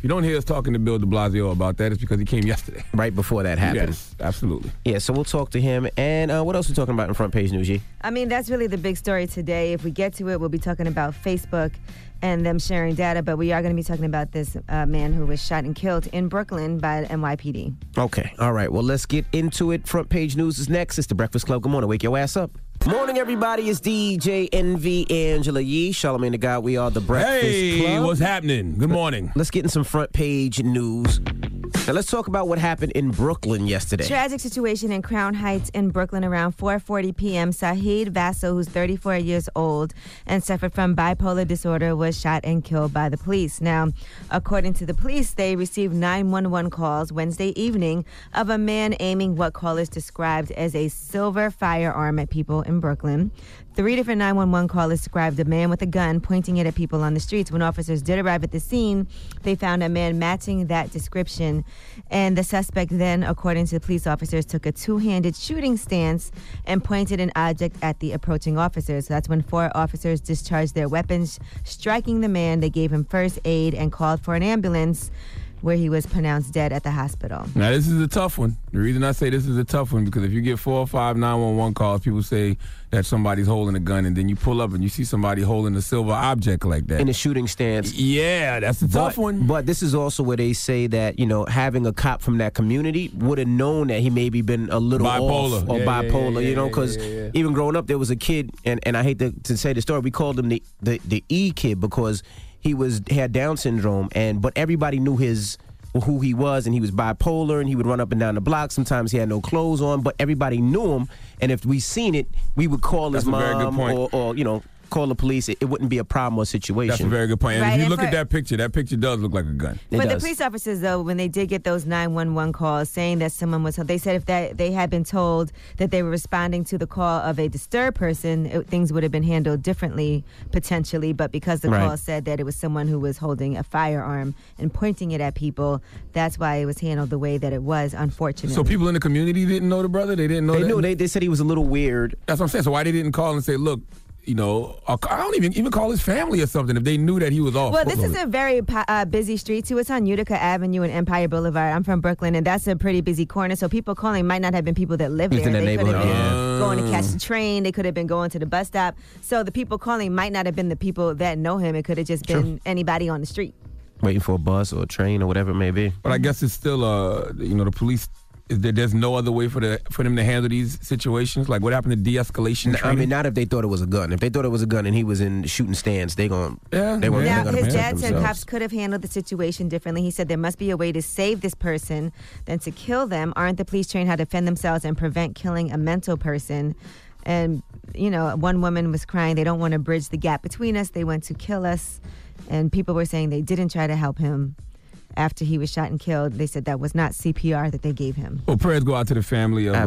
If you don't hear us talking to Bill de Blasio about that, it's because he came yesterday. Right before that happened. Yes, absolutely. Yeah, so we'll talk to him. And what else are we talking about in front page news, G? I mean, that's really the big story today. If we get to it, we'll be talking about Facebook and them sharing data, but we are going to be talking about this man who was shot and killed in Brooklyn by NYPD. Okay, all right. Well, let's get into it. Front page news is next. It's the Breakfast Club. Good morning. Wake your ass up. Morning, everybody. It's DJ NV Angela Yee. Charlamagne the God. We are the Breakfast Club. Hey, what's happening? Good morning. Let's get in some front page news. Now, let's talk about what happened in Brooklyn yesterday. Tragic situation in Crown Heights in Brooklyn around 4:40 p.m. Saheed Vasso, who's 34 years old and suffered from bipolar disorder, was shot and killed by the police. Now, according to the police, they received 911 calls Wednesday evening of a man aiming what callers described as a silver firearm at people in Brooklyn. 3 different 911 callers described a man with a gun pointing it at people on the streets. When officers did arrive at the scene, they found a man matching that description. And the suspect then, according to the police officers, took a two-handed shooting stance and pointed an object at the approaching officers. So that's when 4 officers discharged their weapons, striking the man. They gave him first aid and called for an ambulance, where he was pronounced dead at the hospital. Now, this is a tough one. The reason I say this is a tough one, because if you get 4 or 5 911 calls, people say that somebody's holding a gun, and then you pull up and you see somebody holding a silver object like that. In a shooting stance. Yeah, that's a tough one. But this is also where they say that, you know, having a cop from that community would have known that he maybe been a little bipolar. off or bipolar, you know, because even growing up, there was a kid, and I hate to say the story, we called him the E kid because he had Down syndrome, but everybody knew who he was, and he was bipolar, and he would run up and down the block. Sometimes he had no clothes on, but everybody knew him, and if we seen it, we would call his mom or you know, call the police. It wouldn't be a problem or situation. That's a very good point. And Right, if you and look at that picture does look like a gun. For the police officers, though, when they did get those 911 calls saying that someone was, they said if they had been told that they were responding to the call of a disturbed person, things would have been handled differently, potentially. But because the call said that it was someone who was holding a firearm and pointing it at people, that's why it was handled the way that it was, unfortunately. So people in the community didn't know the brother? They didn't know They that? knew. They said he was a little weird. That's what I'm saying. So why they didn't call and say, look, you know, I don't even call his family or something if they knew that he was off. Well, this is a very busy street, too. It's on Utica Avenue and Empire Boulevard. I'm from Brooklyn, and that's a pretty busy corner. So people calling might not have been people that live there. They could have been going to catch the train. They could have been going to the bus stop. So the people calling might not have been the people that know him. It could have just been anybody on the street. Waiting for a bus or a train or whatever it may be. But I guess it's still, you know, the police. There's no other way for them to handle these situations? Like, what happened to de-escalation training? I mean, not if they thought it was a gun. If they thought it was a gun and he was in shooting stance, they weren't. Now, his dad said cops could have handled the situation differently. He said there must be a way to save this person than to kill them. Aren't the police trained how to defend themselves and prevent killing a mental person? And, you know, one woman was crying, they don't want to bridge the gap between us. They want to kill us. And people were saying they didn't try to help him after he was shot and killed. They said that was not CPR that they gave him. Well, prayers go out to the family of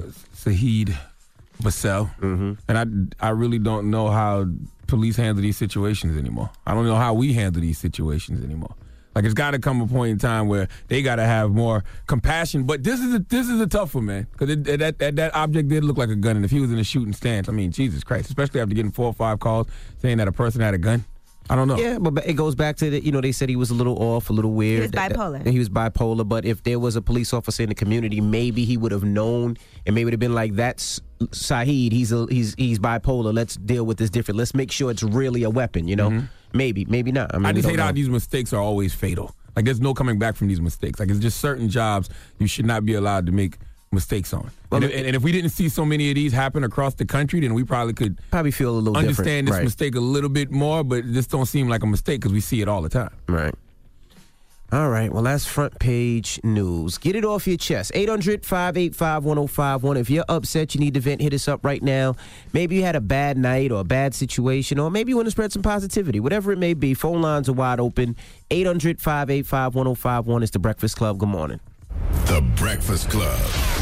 Saheed Vasso. Mm-hmm. And I really don't know how police handle these situations anymore. I don't know how we handle these situations anymore. Like, it's got to come a point in time where they got to have more compassion. But this is a tough one, man, because that object did look like a gun. And if he was in a shooting stance, I mean, Jesus Christ, especially after getting 4 or 5 calls saying that a person had a gun. I don't know. Yeah, but it goes back to they said he was a little off, a little weird. He was bipolar. He was bipolar, but if there was a police officer in the community, maybe he would have known, and maybe it would have been like, that's Saheed, he's bipolar, let's deal with this different. Let's make sure it's really a weapon, you know? Mm-hmm. Maybe not. I mean, I just hate how these mistakes are always fatal. Like, there's no coming back from these mistakes. Like, it's just certain jobs you should not be allowed to make mistakes on. Well, and if we didn't see so many of these happen across the country, then we probably could feel a little understand different. This mistake a little bit more, but it just don't seem like a mistake because we see it all the time. Right. All right, well, that's front page news. Get it off your chest. 800-585-1051. If you're upset, you need to vent, hit us up right now. Maybe you had a bad night or a bad situation, or maybe you want to spread some positivity. Whatever it may be, phone lines are wide open. 800-585-1051 is The Breakfast Club. Good morning. The Breakfast Club.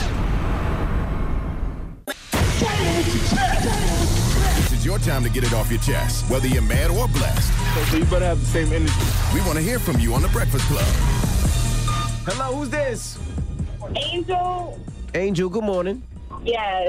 This is your time to get it off your chest, whether you're mad or blessed. So you better have the same energy. We want to hear from you on The Breakfast Club. Hello, who's this? Angel. Angel, good morning. Yes.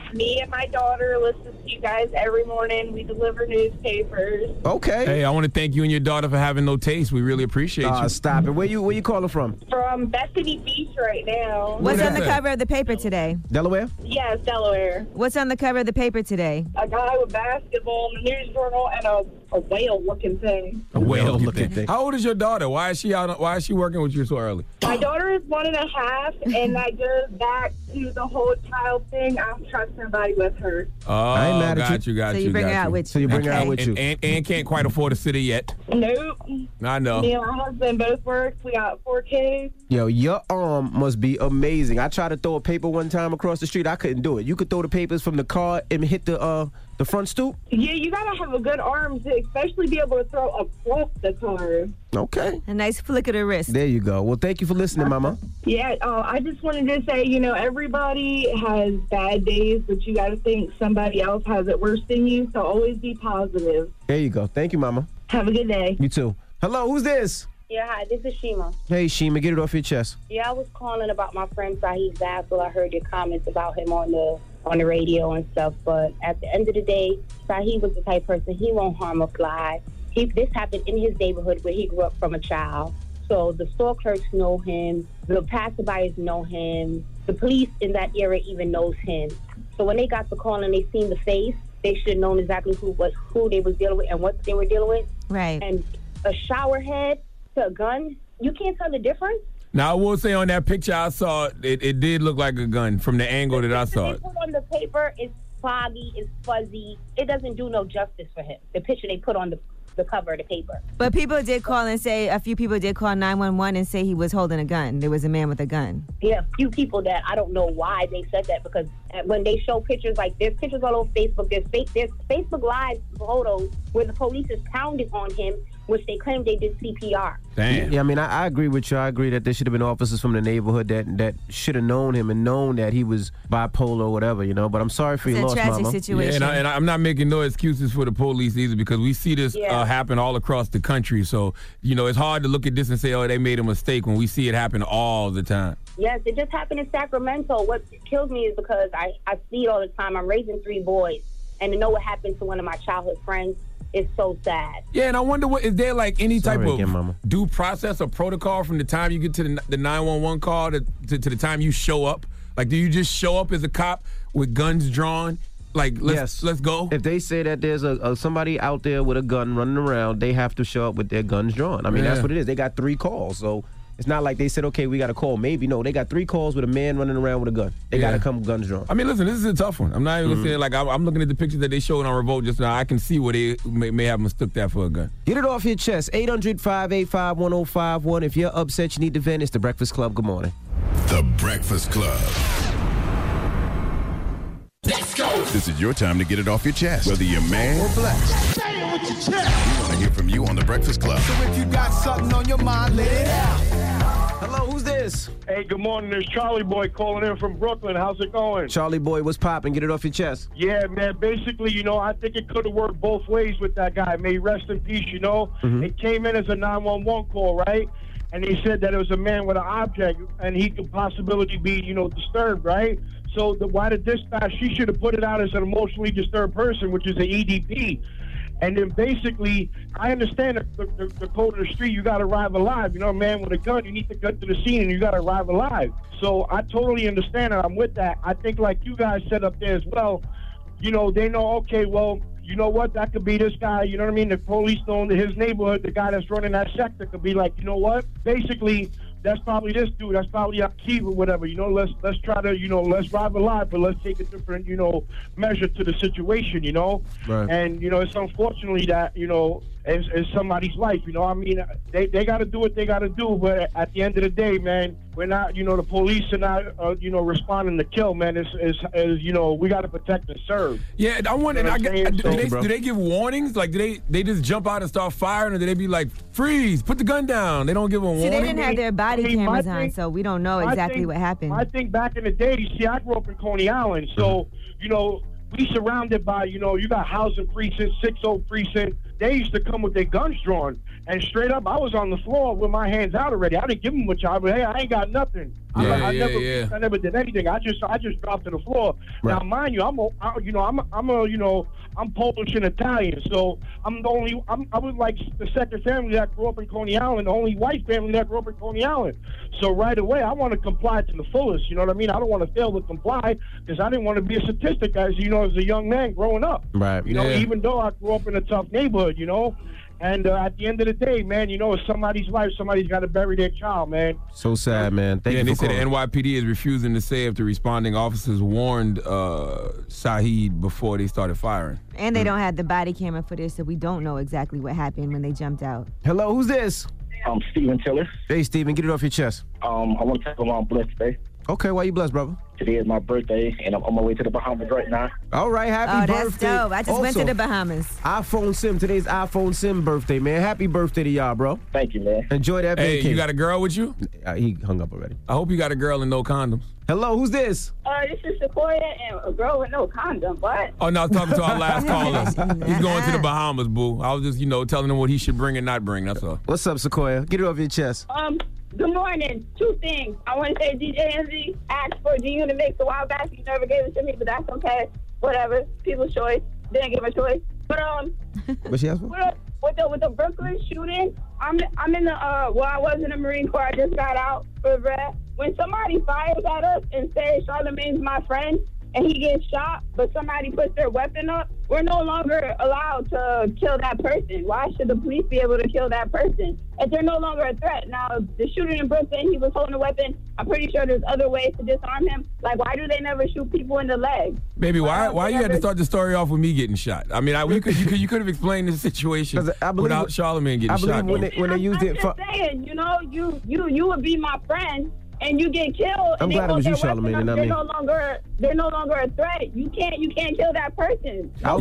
Me and my daughter listen to you guys every morning. We deliver newspapers. Okay. Hey, I want to thank you and your daughter for having no taste. We really appreciate you. Stop it. Where you calling from? From Bethany Beach right now. What's on the cover of the paper today? Delaware? Yes, Delaware. What's on the cover of the paper today? A guy with basketball in the news journal and a whale-looking thing. A whale-looking thing. How old is your daughter? Why is she working with you so early? My daughter is 1.5, and I go back to the whole child thing. I don't trust somebody with her. Oh, I ain't mad at you. Got so you. you bring her out with you. So you bring her out with you. And can't quite afford a sitter yet. Nope. I know. Me and my husband both work. We got 4 kids. Yo, your arm must be amazing. I tried to throw a paper one time across the street. I couldn't do it. You could throw the papers from the car and hit the front stoop? Yeah, you gotta have a good arm to especially be able to throw across the car. Okay. A nice flick of the wrist. There you go. Well, thank you for listening, Mama. Yeah, I just wanted to say, everybody has bad days, but you gotta think somebody else has it worse than you, so always be positive. There you go. Thank you, Mama. Have a good day. You too. Hello, who's this? Yeah, hi, this is Shima. Hey, Shima, get it off your chest. Yeah, I was calling about my friend Saheed Vassell. I heard your comments about him on the radio and stuff, but at the end of the day, Saheed was the type of person, he won't harm a fly. This happened in his neighborhood where he grew up from a child. So the store clerks know him, the passerbys know him, the police in that area even knows him. So when they got the call and they seen the face, they should have known exactly who they was dealing with and what they were dealing with. Right. And a shower head to a gun, you can't tell the difference. Now, I will say on that picture I saw, it did look like a gun from the angle that I saw it. The picture they put on the paper is foggy, it's fuzzy. It doesn't do no justice for him, the picture they put on the cover of the paper. But people did call and say, a few people did call 911 and say he was holding a gun. There was a man with a gun. Yeah, a few people that I don't know why they said that, because when they show pictures, like there's pictures all over Facebook, there's Facebook Live photos where the police is pounding on him, which they claim they did CPR. Damn. Yeah, I mean, I agree with you. I agree that there should have been officers from the neighborhood that should have known him and known that he was bipolar or whatever, But I'm sorry for your loss, Mama. It's a tragic situation. Yeah, and I'm not making no excuses for the police either, because we see this happen all across the country. So, it's hard to look at this and say, oh, they made a mistake when we see it happen all the time. Yes, it just happened in Sacramento. What kills me is because I see it all the time. I'm raising 3 boys, and to know what happened to one of my childhood friends, it's so sad. Yeah, and I wonder, is there like any type of Mama. due process or protocol from the time you get to the 911 call to the time you show up? Like, do you just show up as a cop with guns drawn? Like, let's go? If they say that there's somebody out there with a gun running around, they have to show up with their guns drawn. I mean, that's what it is. They got 3 calls, so it's not like they said, okay, we got a call. Maybe. No, they got 3 calls with a man running around with a gun. They got to come guns drawn. I mean, listen, this is a tough one. I'm not even saying, like, I'm looking at the pictures that they showed on Revolt just now. I can see where they may have mistook that for a gun. Get it off your chest. 800-585-1051. If you're upset, you need to vent. It's The Breakfast Club. Good morning. The Breakfast Club. Let's go. This is your time to get it off your chest, whether you're man or blessed. Say it with your chest. We want to hear from you on The Breakfast Club. So if you got something on your mind, let it out. Hello, who's this? Hey, good morning. There's Charlie Boy calling in from Brooklyn. How's it going? Charlie Boy, what's poppin'? Get it off your chest. Yeah, man. Basically, I think it could have worked both ways with that guy. May he rest in peace, It came in as a 911 call, right? And they said that it was a man with an object, and he could possibly be, disturbed, right? So why the dispatch, she should have put it out as an emotionally disturbed person, which is an EDP. And then basically, I understand the code of the street, you got to arrive alive. A man with a gun, you need to get to the scene and you got to arrive alive. So I totally understand and I'm with that. I think like you guys said up there as well, they know, okay, well, you know what, that could be this guy, you know what I mean? The police know in his neighborhood, the guy that's running that sector could be like, you know what, basically, that's probably this dude. That's probably Akeem or whatever. Let's try to, let's drive alive, but let's take a different, measure to the situation, Right. And, it's unfortunately that, it's somebody's life, I mean, they got to do what they got to do, but at the end of the day, man, we're not, the police are not, responding to kill, man. It's we got to protect and serve. Yeah, I wonder, do they give warnings? Like, do they just jump out and start firing, or do they be like, freeze, put the gun down? They don't give a warning? See, they didn't have their body cameras on, so we don't know exactly what happened. I think back in the day, I grew up in Coney Island, so, we surrounded by, you got housing precinct, 60 precinct. They used to come with their guns drawn. And straight up, I was on the floor with my hands out already. I didn't give him much. Hey, I ain't got nothing. I never did anything. I just dropped to the floor. Right. Now, mind you, I'm Polish and Italian, so I was like the second family that grew up in Coney Island, the only white family that grew up in Coney Island. So right away, I want to comply to the fullest. You know what I mean? I don't want to fail to comply because I didn't want to be a statistic, as a young man growing up. Right. Even though I grew up in a tough neighborhood, And at the end of the day, man, it's somebody's life. Somebody's got to bury their child, man. So sad, man. Thank you. And they said the NYPD is refusing to say if the responding officers warned Saheed before they started firing. And they don't have the body camera footage, so we don't know exactly what happened when they jumped out. Hello, who's this? I'm Steven Tiller. Hey, Steven, get it off your chest. I want to tell you I'm blessed today. Okay, why you blessed, brother? Today is my birthday, and I'm on my way to the Bahamas right now. All right, happy birthday. That's dope. I just went to the Bahamas. iPhone Sim. Today's iPhone Sim birthday, man. Happy birthday to y'all, bro. Thank you, man. Enjoy that vacation. Hey, you got a girl with you? He hung up already. I hope you got a girl and no condoms. Hello, who's this? This is Sequoia and a girl with no condom. What? Oh, no, I was talking to our last caller. He's going to the Bahamas, boo. I was just, telling him what he should bring and not bring. That's all. What's up, Sequoia? Get it off your chest. Good morning. Two things. I want to say DJ Envy asked for G to mix a while back. You never gave it to me, but that's okay. Whatever. People's choice. Didn't give a choice. But what she asked for? With the Brooklyn shooting, I'm in the I was in the Marine Corps. I just got out for breath. When somebody fires at us and says Charlamagne's my friend and he gets shot, but somebody puts their weapon up, we're no longer allowed to kill that person. Why should the police be able to kill that person if they're no longer a threat? Now, the shooter in Brooklyn, he was holding a weapon. I'm pretty sure there's other ways to disarm him. Like, why do they never shoot people in the leg? Baby, why you had to start the story off with me getting shot? I mean, you could have explained the situation without Charlamagne getting shot. I believe when they used it for... I'm just saying, you would be my friend, and you get killed. I'm glad it was you, Charlamagne, and not me. They're no longer a threat. You can't kill that person. I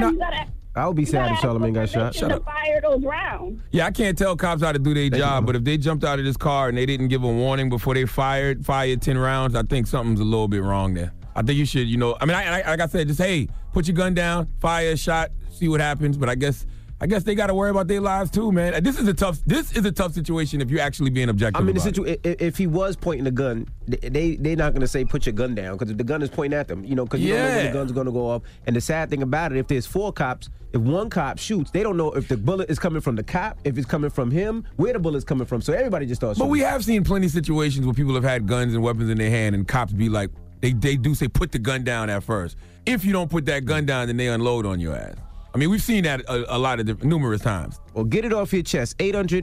would be sad if Charlamagne got shot. Shut up. Fire those rounds. Yeah, I can't tell cops how to do their job, but if they jumped out of this car and they didn't give a warning before they fired 10 rounds, I think something's a little bit wrong there. I think you should, like I said, just, hey, put your gun down, fire a shot, see what happens. But I guess they got to worry about their lives too, man. This is a tough situation if you're actually being objective. I mean, if he was pointing the gun, they're not going to say put your gun down because if the gun is pointing at them, because you don't know when the gun's going to go off. And the sad thing about it, if there's 4 cops, if one cop shoots, they don't know if the bullet is coming from the cop, if it's coming from him, where the bullet's coming from. So everybody just starts shooting. But we have seen plenty of situations where people have had guns and weapons in their hand and cops be like, they do say put the gun down at first. If you don't put that gun down, then they unload on your ass. I mean, we've seen that a lot of numerous times. Well, get it off your chest.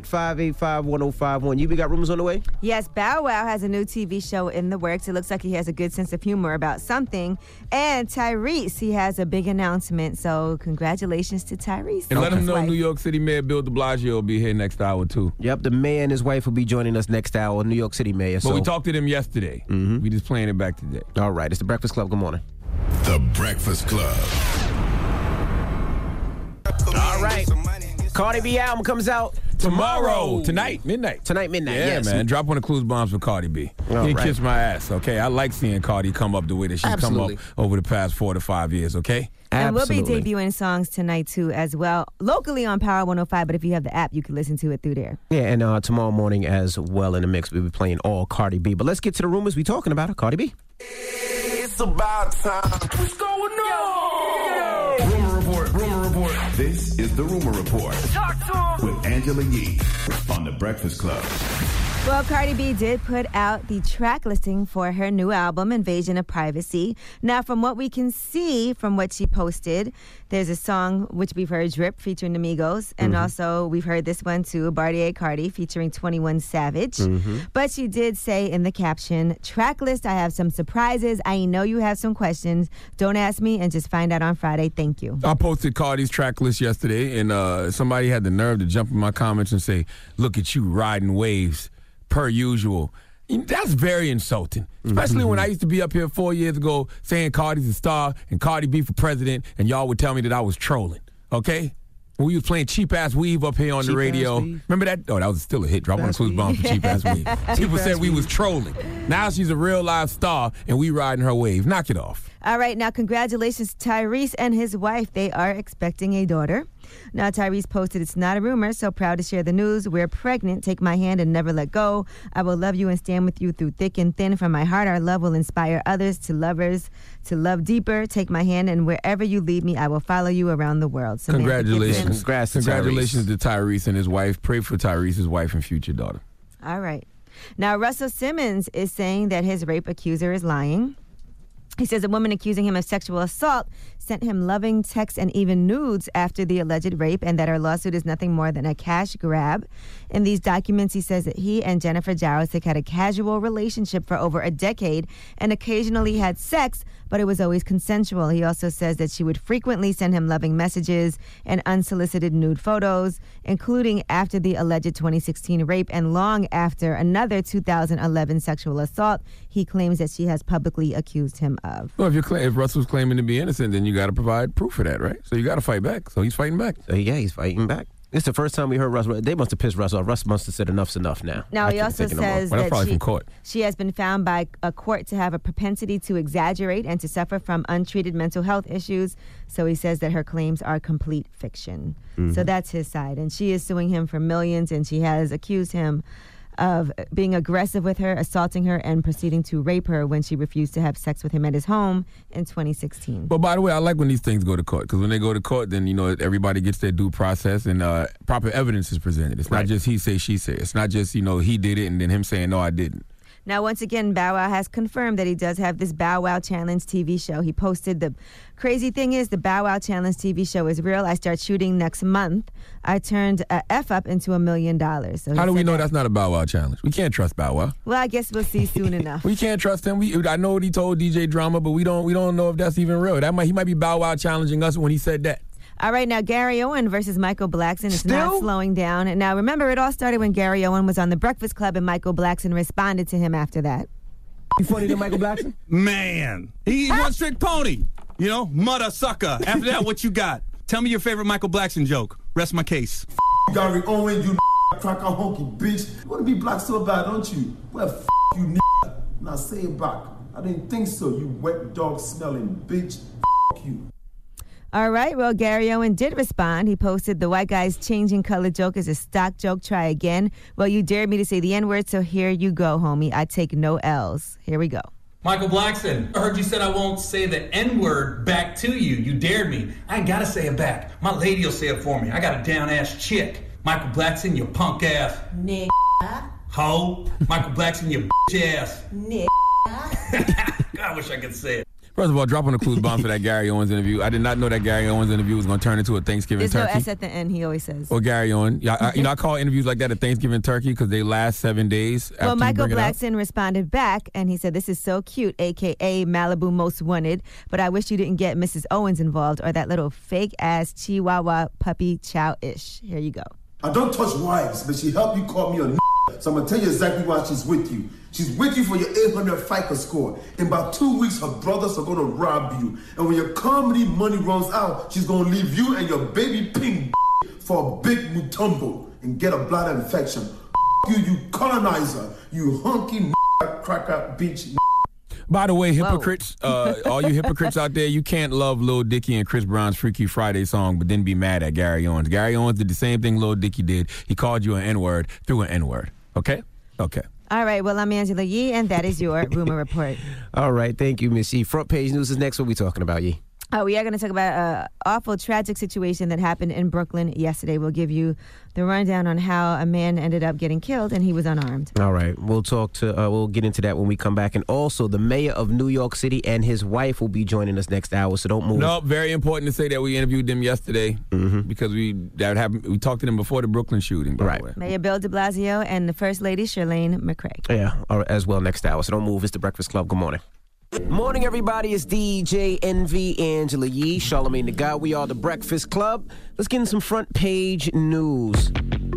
800-585-1051. You got rumors on the way? Yes, Bow Wow has a new TV show in the works. It looks like he has a good sense of humor about something. And Tyrese, he has a big announcement. So congratulations to Tyrese. And let him know New York City Mayor Bill de Blasio will be here next hour, too. Yep, the mayor and his wife will be joining us next hour, New York City Mayor. But we talked to them yesterday. Mm-hmm. We just playing it back today. All right, it's The Breakfast Club. Good morning. The Breakfast Club. All right. Cardi B album comes out tomorrow. Tonight, midnight. Yeah, yes. Man. Drop one of Clues Bombs for Cardi B. He kiss my ass, okay? I like seeing Cardi come up the way that she's come up over the past 4 to 5 years, okay? And we'll be debuting songs tonight, too, as well. Locally on Power 105, but if you have the app, you can listen to it through there. Yeah, and tomorrow morning as well in the mix, we'll be playing all Cardi B. But let's get to the rumors we talking about her, Cardi B. It's about time. What's going on? Rumor report. This is the Rumor Report. Talk to him. With Angela Yee on The Breakfast Club. Well, Cardi B did put out the track listing for her new album, Invasion of Privacy. Now, from what we can see from what she posted, there's a song which we've heard, Drip, featuring the Migos. And also, we've heard this one, too, Bartier Cardi, featuring 21 Savage. But she did say in the caption, track list, I have some surprises. I know you have some questions. Don't ask me and just find out on Friday. Thank you. I posted Cardi's track list yesterday, and somebody had the nerve to jump in my comments and say, look at you riding waves. Per usual. That's very insulting, especially when I used to be up here 4 years ago saying Cardi's a star and Cardi B for president, and y'all would tell me that I was trolling, okay? When we was playing Cheap-Ass Weave up here on the radio. Remember that? Oh, that was still a hit. Drop one of Clues Bombs for Cheap-Ass Weave. People said we was trolling. Now she's a real live star, and we riding her wave. Knock it off. All right, now congratulations to Tyrese and his wife. They are expecting a daughter. Now, Tyrese posted, "It's not a rumor, so proud to share the news. We're pregnant. Take my hand and never let go. I will love you and stand with you through thick and thin. From my heart, our love will inspire others to love deeper. Take my hand, and wherever you lead me, I will follow you around the world." So congratulations. Congratulations to Tyrese and his wife. Pray for Tyrese, his wife, and future daughter. All right. Now, Russell Simmons is saying that his rape accuser is lying. He says a woman accusing him of sexual assault sent him loving texts and even nudes after the alleged rape, and that her lawsuit is nothing more than a cash grab. In these documents, he says that he and Jennifer Jarosik had a casual relationship for over a decade and occasionally had sex, but it was always consensual. He also says that she would frequently send him loving messages and unsolicited nude photos, including after the alleged 2016 rape and long after another 2011 sexual assault he claims that she has publicly accused him of. Well, if Russell's claiming to be innocent, then you got to provide proof for that, right? So you got to fight back. So he's fighting back. So yeah, he's fighting back. It's the first time we heard Russ. They must have pissed Russ off. Russ must have said enough's enough now. Now, he also says that she has been found by a court to have a propensity to exaggerate and to suffer from untreated mental health issues. So he says that her claims are complete fiction. Mm-hmm. So that's his side. And she is suing him for millions, and she has accused him of being aggressive with her, assaulting her, and proceeding to rape her when she refused to have sex with him at his home in 2016. But by the way, I like when these things go to court, because when they go to court, then, everybody gets their due process and proper evidence is presented. It's not just he say, she say. It's not just, he did it and then him saying, no, I didn't. Now, once again, Bow Wow has confirmed that he does have this Bow Wow Challenge TV show. He posted, "The crazy thing is the Bow Wow Challenge TV show is real. I start shooting next month. I turned a F up into $1 million." So how do we know that's not a Bow Wow challenge? We can't trust Bow Wow. Well, I guess we'll see soon enough. We can't trust him. I know what he told DJ Drama, but we don't know if that's even real. He might be Bow Wow challenging us when he said that. All right, now Gary Owen versus Michael Blackson is not slowing down. And now remember, it all started when Gary Owen was on The Breakfast Club and Michael Blackson responded to him after that. You funny to Michael Blackson? Man, he one trick pony. Mother sucker. After that, what you got? Tell me your favorite Michael Blackson joke. Rest my case. Gary Owen, you cracker honky bitch. You want to be black so bad, don't you? Well, you Now say it back. I didn't think so, you wet dog smelling bitch. You. All right, well, Gary Owen did respond. He posted, "The white guy's changing color joke is a stock joke. Try again. Well, you dared me to say the N-word, so here you go, homie. I take no L's." Here we go. Michael Blackson, I heard you said I won't say the N-word back to you. You dared me. I ain't got to say it back. My lady will say it for me. I got a down-ass chick. Michael Blackson, you punk ass. Nigga. Ho. Michael Blackson, you bitch ass. Nigga. God, I wish I could say it. First of all, drop on the clues bomb for that Gary Owens interview. I did not know that Gary Owens interview was going to turn into a Thanksgiving turkey. There's no S at the end, he always says. Or Gary Owen. I call interviews like that a Thanksgiving turkey because they last 7 days. Well, Michael Blackson responded back, and he said, "This is so cute, a.k.a. Malibu Most Wanted, but I wish you didn't get Mrs. Owens involved or that little fake-ass Chihuahua puppy chow-ish." Here you go. I don't touch wives, but she helped you call me a so I'm going to tell you exactly why she's with you. She's with you for your 800 FICO score. In about 2 weeks, her brothers are going to rob you. And when your comedy money runs out, she's going to leave you and your baby pink for a big mutombo and get a bladder infection. You colonizer, you hunky cracker beach. By the way, hypocrites, all you hypocrites out there, you can't love Lil Dicky and Chris Brown's Freaky Friday song, but then be mad at Gary Owens. Gary Owens did the same thing Lil Dicky did. He called you an N-word through an N-word. Okay? Okay. All right. Well, I'm Angela Yee, and that is your Rumor Report. All right. Thank you, Miss Yee. Front page news is next. What are we talking about, Yee? We are going to talk about an awful, tragic situation that happened in Brooklyn yesterday. We'll give you the rundown on how a man ended up getting killed, and he was unarmed. All right. We'll get into that when we come back. And also, the mayor of New York City and his wife will be joining us next hour, so don't move. No, very important to say that we interviewed them yesterday because we talked to them before the Brooklyn shooting, by the way. Mayor Bill de Blasio and the First Lady, Chirlane McCray. Yeah, as well next hour, so don't move. It's The Breakfast Club. Good morning. Morning, everybody. It's DJ Envy, Angela Yee, Charlamagne the God. We are The Breakfast Club. Let's get in some front page news.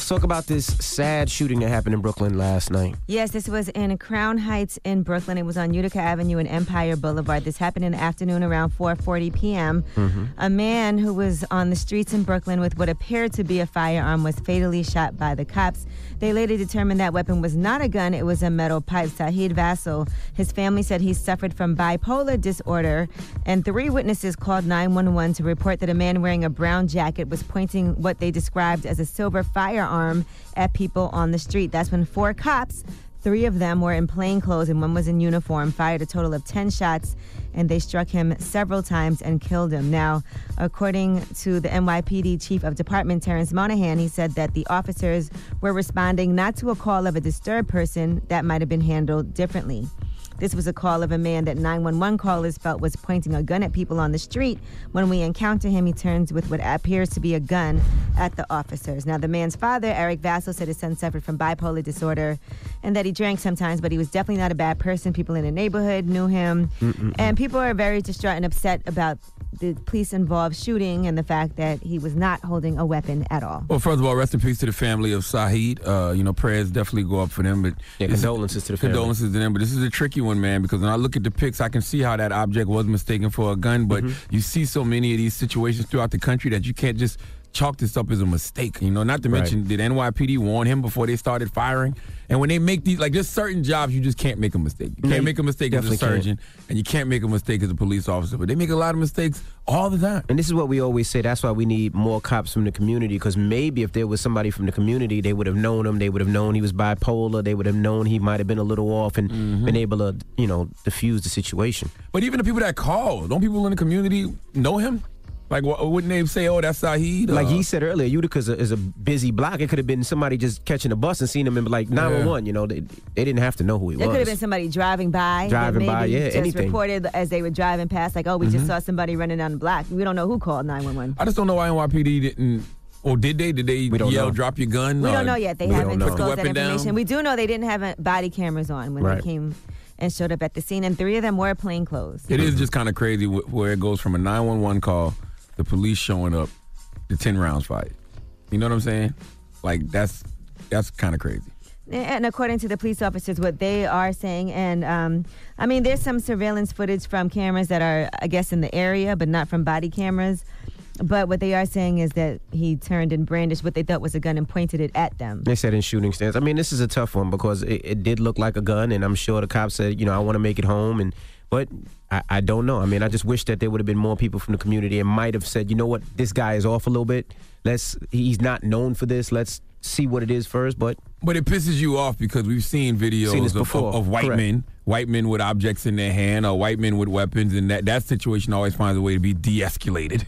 Let's talk about this sad shooting that happened in Brooklyn last night. Yes, this was in Crown Heights in Brooklyn. It was on Utica Avenue and Empire Boulevard. This happened in the afternoon around 4:40 p.m. A man who was on the streets in Brooklyn with what appeared to be a firearm was fatally shot by the cops. They later determined that weapon was not a gun, it was a metal pipe. Saheed Vassell, his family said he suffered from bipolar disorder, and 3 witnesses called 911 to report that a man wearing a brown jacket was pointing what they described as a silver firearm at people on the street. That's when 4 cops, 3 of them were in plain clothes and 1 was in uniform, fired a total of 10 shots, and they struck him several times and killed him. Now, according to the NYPD Chief of Department, Terrence Monahan, he said that the officers were responding not to a call of a disturbed person that might have been handled differently. This was a call of a man that 911 callers felt was pointing a gun at people on the street. When we encounter him, he turns with what appears to be a gun at the officers. Now, the man's father, Eric Vassell, said his son suffered from bipolar disorder and that he drank sometimes, but he was definitely not a bad person. People in the neighborhood knew him. And people are very distraught and upset about the police-involved shooting and the fact that he was not holding a weapon at all. Well, first of all, rest in peace to the family of Saheed. Prayers definitely go up for them. But condolences to the family. Condolences to them. But this is a tricky one, man, because when I look at the pics, I can see how that object was mistaken for a gun. But you see so many of these situations throughout the country that you can't just chalk this up as a mistake. Not to mention, did NYPD warn him before they started firing? And when they make these, there's certain jobs you just can't make a mistake. You can't make a mistake as a surgeon, and you can't make a mistake as a police officer. But they make a lot of mistakes all the time. And this is what we always say. That's why we need more cops from the community, because maybe if there was somebody from the community, they would have known him. They would have known he was bipolar. They would have known he might have been a little off and been able to, diffuse the situation. But even the people that call, don't people in the community know him? Wouldn't they say, oh, that's Saheed? Like he said earlier, Utica is a busy block. It could have been somebody just catching a bus and seen him and be like, 911, they didn't have to know who he was. It could have been somebody driving by. Just anything. Reported as they were driving past, we just saw somebody running down the block. We don't know who called 911. I just don't know why NYPD didn't, or did they? Did they yell, drop your gun? We don't know yet. They haven't disclosed that information. Down? We do know they didn't have body cameras on when they came and showed up at the scene, and 3 of them were plainclothes. It is just kind of crazy where it goes from a 911 call, the police showing up, the 10 rounds fired. You know what I'm saying? That's kind of crazy. And according to the police officers, what they are saying, and there's some surveillance footage from cameras that are, I guess, in the area, but not from body cameras. But what they are saying is that he turned and brandished what they thought was a gun and pointed it at them. They said in shooting stance. This is a tough one because it did look like a gun, and I'm sure the cops said, I want to make it home, but I don't know. I just wish that there would have been more people from the community and might have said, you know what, this guy is off a little bit. He's not known for this. Let's see what it is first. But it pisses you off because we've seen videos of white men with objects in their hand or white men with weapons, and that situation always finds a way to be de-escalated,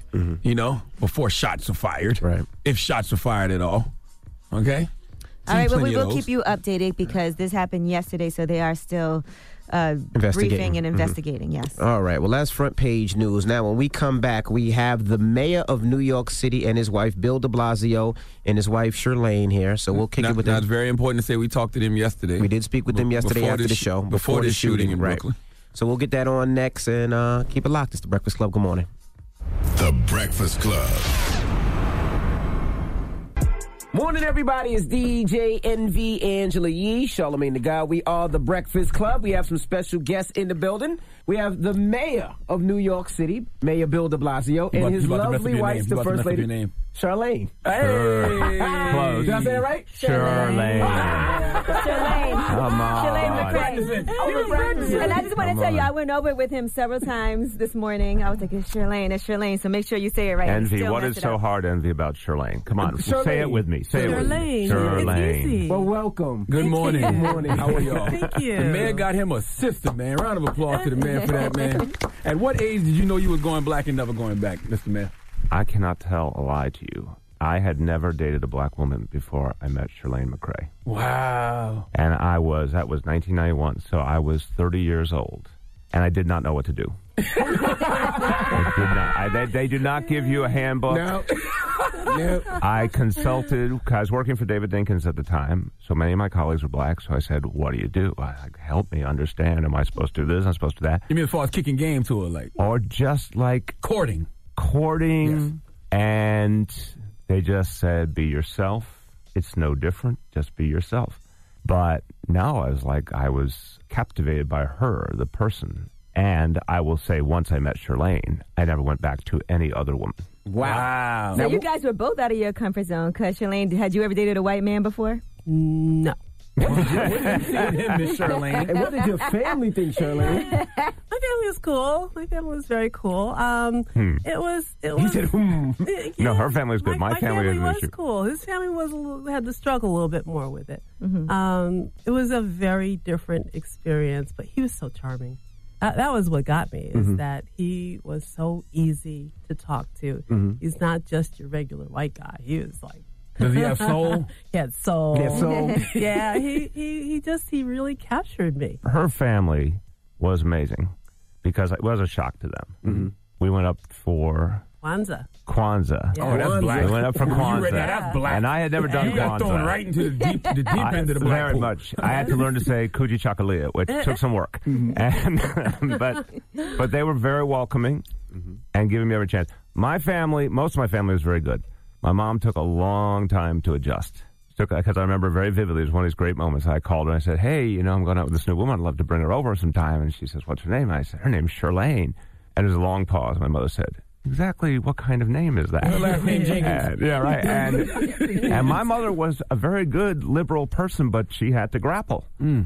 before shots are fired. Right. If shots are fired at all. Okay? All right, well, we will keep you updated because this happened yesterday, so they are still briefing and investigating, yes. All right, well, that's front page news. Now, when we come back, we have the mayor of New York City and his wife, Bill de Blasio, and his wife, Shirlane, here. So we'll kick it with them. That's very important to say we talked to them yesterday. We did speak with them yesterday after the show. Before the shooting in Brooklyn. So we'll get that on next and keep it locked. It's The Breakfast Club. Good morning. The Breakfast Club. Morning, everybody. It's DJ NV Angela Yee, Charlamagne the God. We are The Breakfast Club. We have some special guests in the building. We have the mayor of New York City, Mayor Bill de Blasio, and his lovely wife, the First Lady, Charlane. Hey! Close. Did I say that right? Charlane. Charlane. Come on. Charlane. And I just want to tell you, I went over it with him several times this morning. I was like, it's Charlane, so make sure you say it right. Envy, what is so hard, Envy, about Charlane? Come on, say it with me. Say it with me. Charlane. Well, welcome. Good morning. Good morning. How are y'all? Thank you. The mayor got him a sister, man. Round of applause to the mayor for that, man. At what age did you know you was going black and never going back, Mr. Mayor? I cannot tell a lie to you. I had never dated a black woman before I met Shirlane McCray. Wow. And that was 1991, so I was 30 years old. And I did not know what to do. They do not give you a handbook. No. I consulted, because I was working for David Dinkins at the time, so many of my colleagues were black, so I said, what do you do? Help me understand. Am I supposed to do this? Am I supposed to do that? You mean as far as kicking game to her? Or just courting. Yes. And they just said, be yourself. It's no different. Just be yourself. But now I was captivated by her, the person. And I will say, once I met Shirlane, I never went back to any other woman. Wow. So you guys were both out of your comfort zone. Because, Shirlane, had you ever dated a white man before? No. What did you see in him, Miss Shirlane? And what did your family think, Shirlane? My family was cool. My family was very cool. It was. He said, No, her family was good. My family was issue. cool. His family had to struggle a little bit more with it. It was a very different experience, but he was so charming. That was what got me, is that he was so easy to talk to. He's not just your regular white guy. He was like, does he have soul? He had soul. He had soul. Yeah, he really captured me. Her family was amazing because it was a shock to them. We went up for Kwanzaa. Yeah. Oh, that's black. We went up for Kwanzaa. You read that? That's black. And I had never done You got Kwanzaa. thrown right into the deep end of the black Very pool. much. I had to learn to say Kuji Chakalia, which took some work. And but they were very welcoming and giving me every chance. My family, most of my family was very good. My mom took a long time to adjust. Because I remember very vividly, it was one of these great moments. I called her and I said, hey, I'm going out with this new woman. I'd love to bring her over sometime. And she says, what's her name? And I said, her name's Shirlane. And there was a long pause. My mother said, exactly what kind of name is that? Her last name Jenkins. Yeah, right. And my mother was a very good liberal person, but she had to grapple.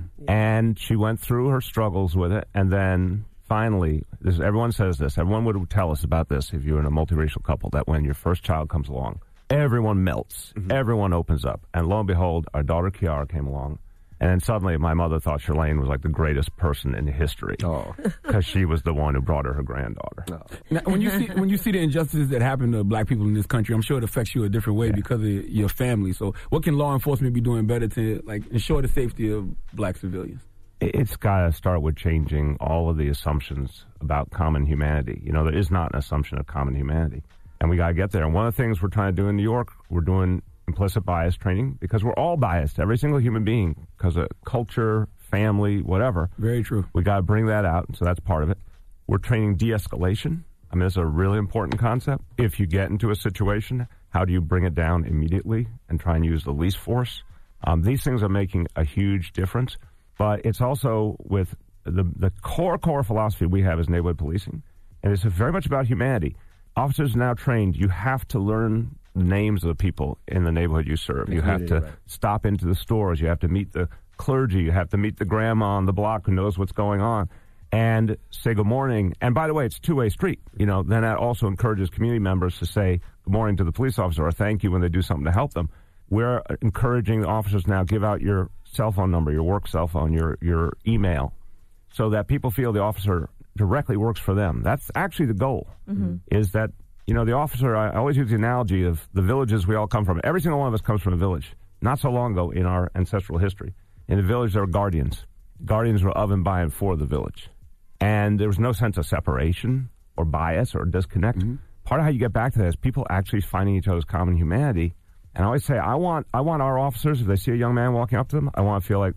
And she went through her struggles with it. And then finally, everyone says this. Everyone would tell us about this if you're in a multiracial couple, that when your first child comes along, everyone melts. Everyone opens up. And lo and behold, our daughter Kiara came along. And then suddenly my mother thought Shirlane was like the greatest person in history. Because she was the one who brought her grandaughter. Now, when you see the injustices that happen to black people in this country, I'm sure it affects you a different way because of your family. So what can law enforcement be doing better to ensure the safety of black civilians? It's got to start with changing all of the assumptions about common humanity. There is not an assumption of common humanity. And we got to get there. And one of the things we're trying to do in New York, we're doing implicit bias training because we're all biased, every single human being, because of culture, family, whatever. Very true. We got to bring that out, so that's part of it. We're training de-escalation. I mean, it's a really important concept. If you get into a situation, how do you bring it down immediately and try and use the least force? These things are making a huge difference, but it's also with the core philosophy we have is neighborhood policing, and it's very much about humanity. Officers are now trained. You have to learn the names of the people in the neighborhood you serve. You have to stop into the stores. You have to meet the clergy. You have to meet the grandma on the block who knows what's going on and say good morning. And by the way, it's a two-way street. Then that also encourages community members to say good morning to the police officer or thank you when they do something to help them. We're encouraging the officers now, give out your cell phone number, your work cell phone, your email, so that people feel the officer directly works for them. That's actually the goal, is that, the officer, I always use the analogy of the villages we all come from. Every single one of us comes from a village, not so long ago in our ancestral history. In the village, there were guardians. Guardians were of and by and for the village. And there was no sense of separation or bias or disconnect. Part of how you get back to that is people actually finding each other's common humanity. And I always say, I want our officers, if they see a young man walking up to them, I want to feel like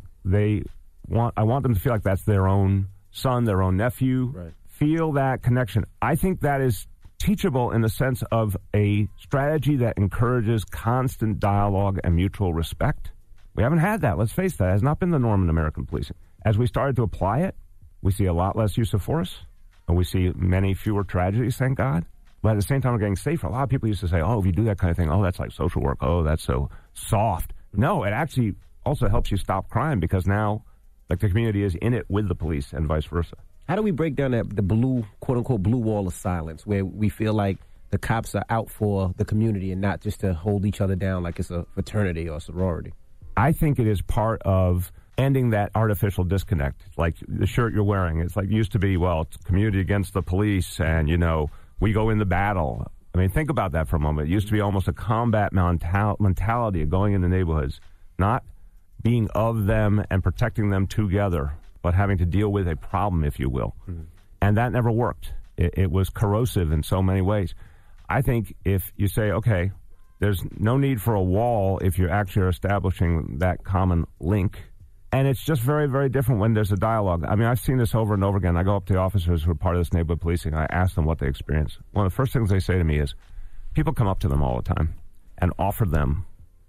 I want them to feel like that's their own son, their own nephew. Right. Feel that connection. I think that is teachable in the sense of a strategy that encourages constant dialogue and mutual respect. We haven't had that. Let's face that. It has not been the norm in American policing. As we started to apply it, we see a lot less use of force, and we see many fewer tragedies, thank God. But at the same time, we're getting safer. A lot of people used to say, if you do that kind of thing, that's like social work. That's so soft. No, it actually also helps you stop crime because now, the community is in it with the police and vice versa. How do we break down the blue, quote-unquote, blue wall of silence, where we feel like the cops are out for the community and not just to hold each other down like it's a fraternity or sorority? I think it is part of ending that artificial disconnect. Like the shirt you're wearing, it's like it used to be, it's community against the police and, we go in the battle. I mean, think about that for a moment. It used to be almost a combat mentality of going into neighborhoods, not being of them and protecting them together, but having to deal with a problem, if you will. And that never worked. It was corrosive in so many ways. I think if you say, okay, there's no need for a wall if you actually are establishing that common link. And it's just very, very different when there's a dialogue. I mean, I've seen this over and over again. I go up to officers who are part of this neighborhood policing. I ask them what they experience. One of the first things they say to me is, people come up to them all the time and offer them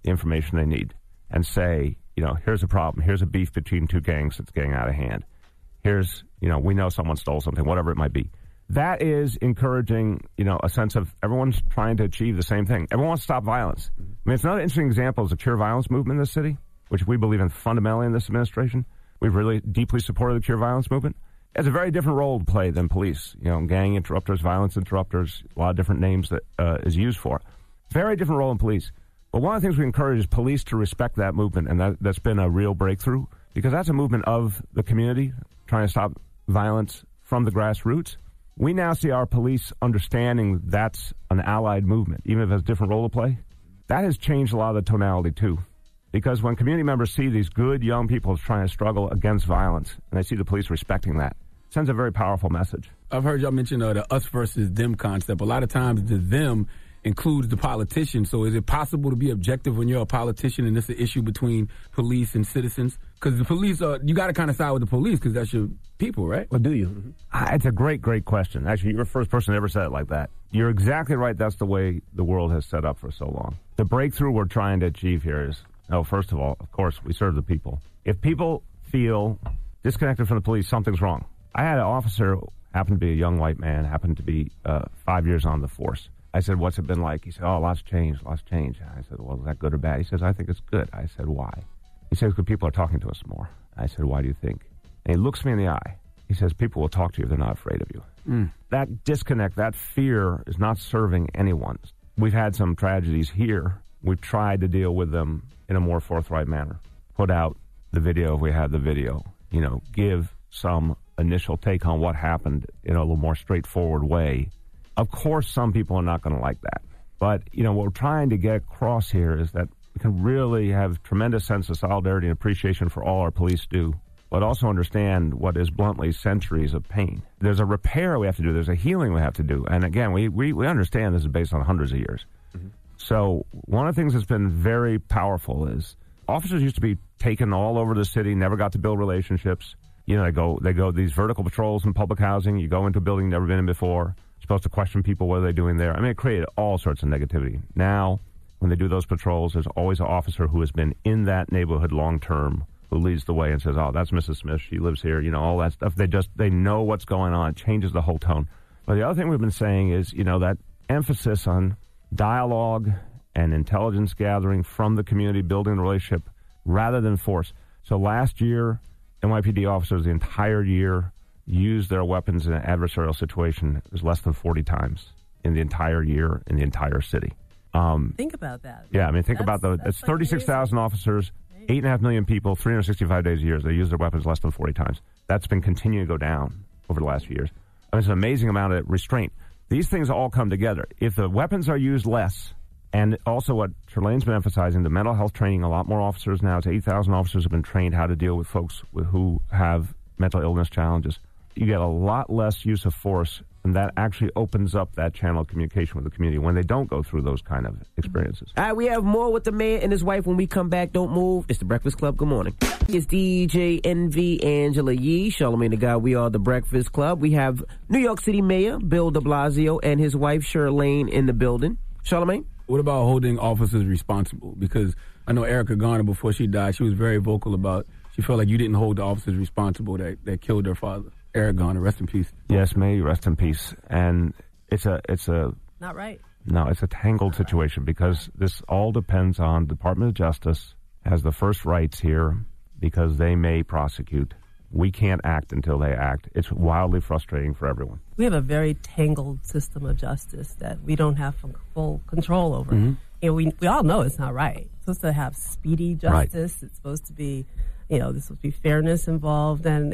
the information they need and say, here's a problem. Here's a beef between two gangs that's getting out of hand. Here's, we know someone stole something, whatever it might be. That is encouraging, a sense of everyone's trying to achieve the same thing. Everyone wants to stop violence. I mean, it's another interesting example is the Cure Violence movement in this city, which we believe in fundamentally in this administration. We've really deeply supported the Cure Violence movement. It has a very different role to play than police. Gang interrupters, violence interrupters, a lot of different names that is used for. Very different role in police. But one of the things we encourage is police to respect that movement, and that's been a real breakthrough because that's a movement of the community trying to stop violence from the grassroots. We now see our police understanding that's an allied movement, even if it has a different role to play. That has changed a lot of the tonality, too. Because when community members see these good young people trying to struggle against violence, and they see the police respecting that, it sends a very powerful message. I've heard y'all mention the us versus them concept. A lot of times the them includes the politician. So is it possible to be objective when you're a politician and it's an issue between police and citizens? Because the police, you got to kind of side with the police because that's your people, right? Or do you? It's a great, great question. Actually, you're the first person to ever said it like that. You're exactly right. That's the way the world has set up for so long. The breakthrough we're trying to achieve here is, first of all, of course, we serve the people. If people feel disconnected from the police, something's wrong. I had an officer, happened to be a young white man, happened to be 5 years on the force. I said, what's it been like? He said, lots changed. I said, well, is that good or bad? He says, I think it's good. I said, why? He says, because people are talking to us more. I said, why do you think? And he looks me in the eye. He says, people will talk to you if they're not afraid of you. That disconnect, that fear is not serving anyone. We've had some tragedies here. We've tried to deal with them in a more forthright manner. Put out the video if we have the video. Give some initial take on what happened in a little more straightforward way. Of course, some people are not going to like that. But, what we're trying to get across here is that we can really have tremendous sense of solidarity and appreciation for all our police do, but also understand what is bluntly centuries of pain. There's a repair we have to do. There's a healing we have to do. And again, we understand this is based on hundreds of years. Mm-hmm. So one of the things that's been very powerful is officers used to be taken all over the city, never got to build relationships. They go these vertical patrols in public housing. You go into a building you've never been in before. You're supposed to question people, what are they doing there? I mean, it created all sorts of negativity. Now, when they do those patrols, there's always an officer who has been in that neighborhood long term who leads the way and says, that's Mrs. Smith. She lives here. All that stuff. They know what's going on. It changes the whole tone. But the other thing we've been saying is, that emphasis on dialogue and intelligence gathering from the community, building a relationship rather than force. So last year, NYPD officers the entire year used their weapons in an adversarial situation. It was less than 40 times in the entire year in the entire city. Think about that. Yeah, I mean, it's 36,000 officers, 8.5 million people, 365 days a year. They use their weapons less than 40 times. That's been continuing to go down over the last few years. I mean, it's an amazing amount of restraint. These things all come together. If the weapons are used less, and also what Sherlane's been emphasizing, the mental health training, a lot more officers now. It's 8,000 officers have been trained how to deal with folks who have mental illness challenges. You get a lot less use of force, and that actually opens up that channel of communication with the community when they don't go through those kind of experiences. All right, we have more with the man and his wife when we come back. Don't move. It's The Breakfast Club. Good morning. It's DJ Envy, Angela Yee, Charlamagne the Guy. We are The Breakfast Club. We have New York City Mayor Bill de Blasio and his wife Sherlane in the building. Charlamagne? What about holding officers responsible? Because I know Erica Garner, before she died, she was very vocal about she felt like you didn't hold the officers responsible that killed her father. Eric Garner, rest in peace. Yes, may you rest in peace. And it's a not right. No, it's a tangled situation because this all depends on Department of Justice has the first rights here because they may prosecute. We can't act until they act. It's wildly frustrating for everyone. We have a very tangled system of justice that we don't have full control over. Mm-hmm. We all know it's not right. It's supposed to have speedy justice. Right. It's supposed to be, there's supposed to be fairness involved, and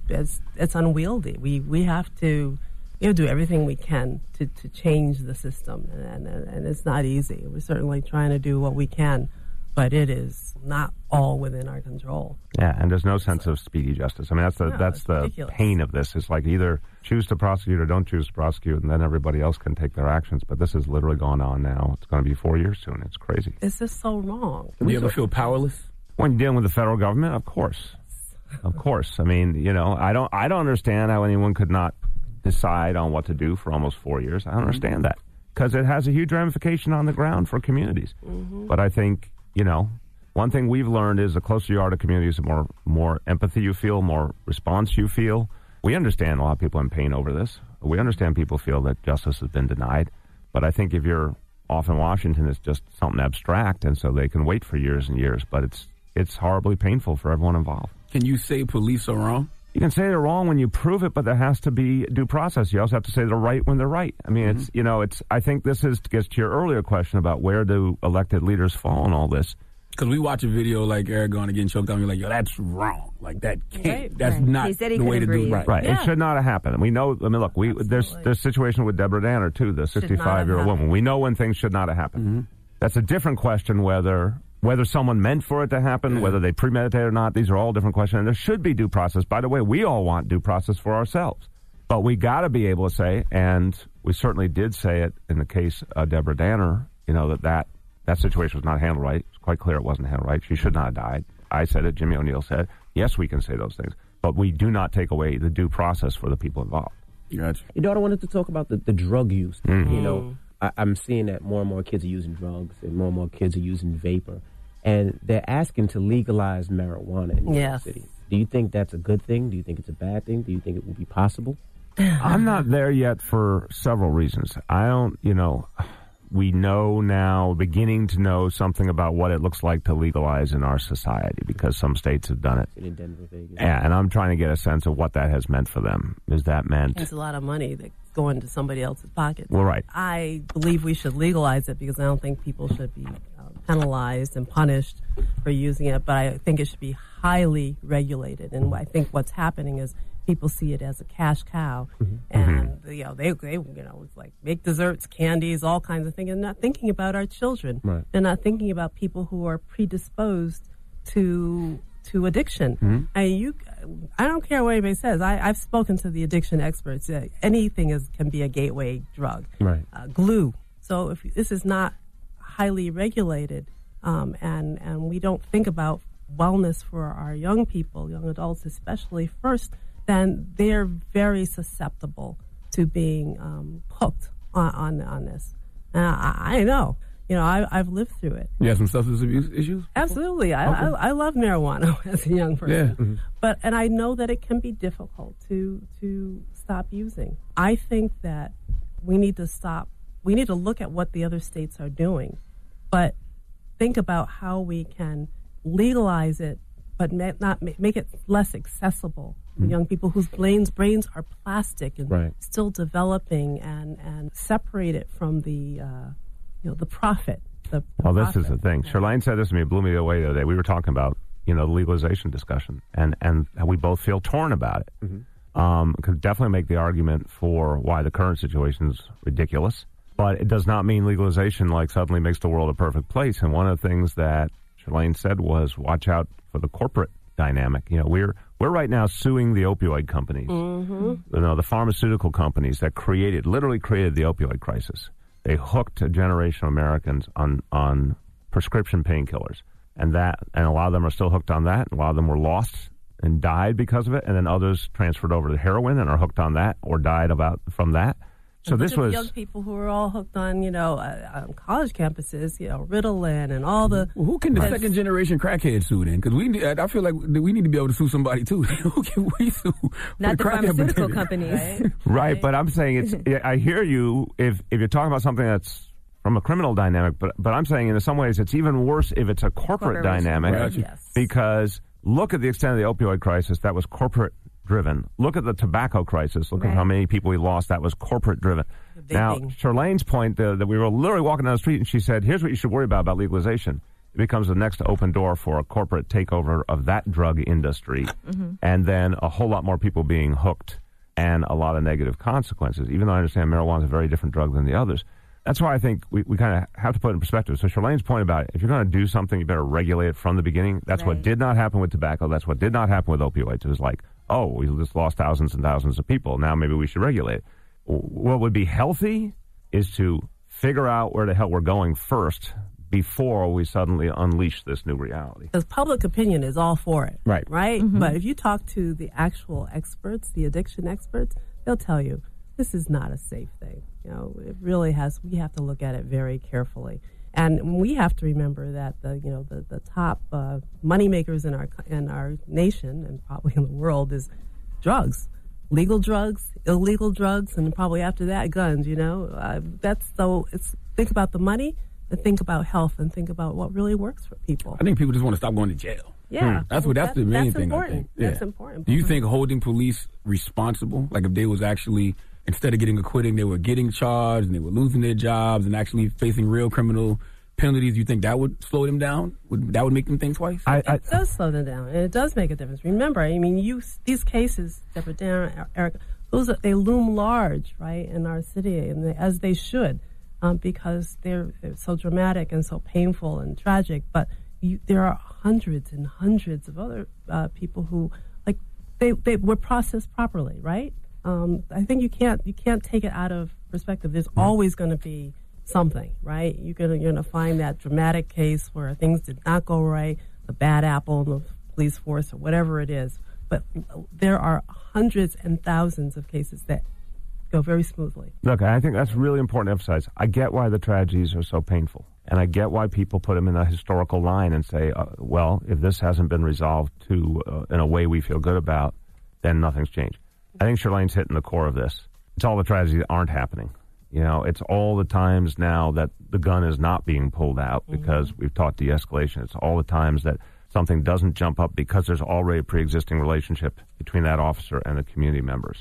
it's unwieldy. We have to do everything we can to change the system, and it's not easy. We're certainly trying to do what we can, but it is not all within our control. Yeah, and there's no sense of speedy justice. I mean, that's the pain of this. It's like either choose to prosecute or don't choose to prosecute, and then everybody else can take their actions. But this is literally going on now. It's going to be 4 years soon. It's crazy. It's just so wrong. Do you ever feel powerless? When you're dealing with the federal government, of course. Of course. I mean, I don't understand how anyone could not decide on what to do for almost 4 years. I don't understand that because it has a huge ramification on the ground for communities. Mm-hmm. But I think one thing we've learned is the closer you are to communities, the more empathy you feel, more response you feel. We understand a lot of people in pain over this. We understand people feel that justice has been denied. But I think if you're off in Washington, it's just something abstract, and so they can wait for years and years. But it's horribly painful for everyone involved. Can you say police are wrong? You can say they're wrong when you prove it, but there has to be due process. You also have to say they're right when they're right. I mean, I think this gets to your earlier question about where do elected leaders fall in all this. Because we watch a video like Eric going getting choked out, and you're like, yo, that's wrong. Like, that can't. Right, that's not he said he the way to breathe. do it. Right. Yeah. It should not have happened. We know, look, there's situation with Deborah Danner, too, the 65-year-old woman. We know when things should not have happened. Mm-hmm. That's a different question whether someone meant for it to happen, whether they premeditated or not. These are all different questions. And there should be due process. By the way, we all want due process for ourselves. But we got to be able to say, and we certainly did say it in the case of Deborah Danner, that situation was not handled right. It's quite clear it wasn't handled right. She should not have died. I said it. Jimmy O'Neill said it. Yes, we can say those things. But we do not take away the due process for the people involved. Gotcha. I wanted to talk about the drug use. Mm-hmm. I'm seeing that more and more kids are using drugs and more kids are using vapor. And they're asking to legalize marijuana in New York City. Do you think that's a good thing? Do you think it's a bad thing? Do you think it will be possible? I'm not there yet for several reasons. I don't, we know now, beginning to know something about what it looks like to legalize in our society because some states have done it. In Denver, Vegas. Yeah, and I'm trying to get a sense of what that has meant for them. Is that meant? It's a lot of money that's going to somebody else's pocket. Well, right. I believe we should legalize it because I don't think people should be penalized and punished for using it, but I think it should be highly regulated. And I think what's happening is people see it as a cash cow, and they it's like make desserts, candies, all kinds of things, and not thinking about our children. Right. They're not thinking about people who are predisposed to addiction. I don't care what anybody says. I've spoken to the addiction experts. Anything can be a gateway drug. Right. Glue. So if this is not highly regulated, and we don't think about wellness for our young people, young adults especially first, then they're very susceptible to being hooked on this. I know. I've lived through it. You have some substance abuse issues? Absolutely. I love marijuana as a young person. Yeah. And I know that it can be difficult to stop using. I think that we need to stop. We need to look at what the other states are doing, but think about how we can legalize it, but not make it less accessible to young people whose brains are plastic and still developing, and separate it from the profit. This is the thing. Charlene said this to me. It blew me away the other day. We were talking about the legalization discussion, and we both feel torn about it. Could definitely make the argument for why the current situation is ridiculous, but it does not mean legalization suddenly makes the world a perfect place. And one of the things that Charlene said was, watch out for the corporate dynamic. We're right now suing the opioid companies, the pharmaceutical companies that literally created the opioid crisis. They hooked a generation of Americans on prescription painkillers, and a lot of them are still hooked on that. A lot of them were lost and died because of it, and then others transferred over to heroin and are hooked on that or died from that. So this was young people who are all hooked on, on college campuses, Ritalin and all the. Well, who can the second generation crackhead sue then? Because I feel like we need to be able to sue somebody too. Who can we sue? Not the pharmaceutical companies, right? But I'm saying I hear you if you're talking about something that's from a criminal dynamic, but I'm saying in some ways it's even worse if it's a corporate dynamic, because look at the extent of the opioid crisis that was corporate driven. Look at the tobacco crisis. Look at how many people we lost. That was corporate driven. Now, Charlene's point that we were literally walking down the street and she said, here's what you should worry about legalization. It becomes the next open door for a corporate takeover of that drug industry, and then a whole lot more people being hooked and a lot of negative consequences, even though I understand marijuana is a very different drug than the others. That's why I think we kind of have to put it in perspective. So Charlene's point about it, if you're going to do something, you better regulate it from the beginning. That's what did not happen with tobacco. That's what did not happen with opioids. It was like, oh, we just lost thousands and thousands of people. Now maybe we should regulate it. What would be healthy is to figure out where the hell we're going first before we suddenly unleash this new reality. Because public opinion is all for it. Right. But if you talk to the actual experts, the addiction experts, they'll tell you this is not a safe thing. It really has. We have to look at it very carefully. And we have to remember that the top money makers in our nation and probably in the world is drugs, legal drugs, illegal drugs, and probably after that guns. It's think about the money and think about health and think about what really works for people. I think people just want to stop going to jail. Yeah, that's the main thing. Important. I think. Yeah. That's important. Do you think holding police responsible, like if they was actually, instead of getting acquitted, they were getting charged and they were losing their jobs and actually facing real criminal penalties, you think that would slow them down? That would make them think twice? It does slow them down, and it does make a difference. Remember, I mean, these cases, Deborah, Darren, Erica, they loom large, right, in our city, and as they should, because they're so dramatic and so painful and tragic. But there are hundreds and hundreds of other people who, like, they were processed properly, right? I think you can't take it out of perspective. There's always going to be something, right? You're gonna find that dramatic case where things did not go right, the bad apple in the police force or whatever it is. But there are hundreds and thousands of cases that go very smoothly. Look, I think that's really important to emphasize. I get why the tragedies are so painful, and I get why people put them in a historical line and say, well, if this hasn't been resolved in a way we feel good about, then nothing's changed. I think Charlene's hitting the core of this. It's all the tragedies that aren't happening. It's all the times now that the gun is not being pulled out because we've taught de-escalation. It's all the times that something doesn't jump up because there's already a pre-existing relationship between that officer and the community members.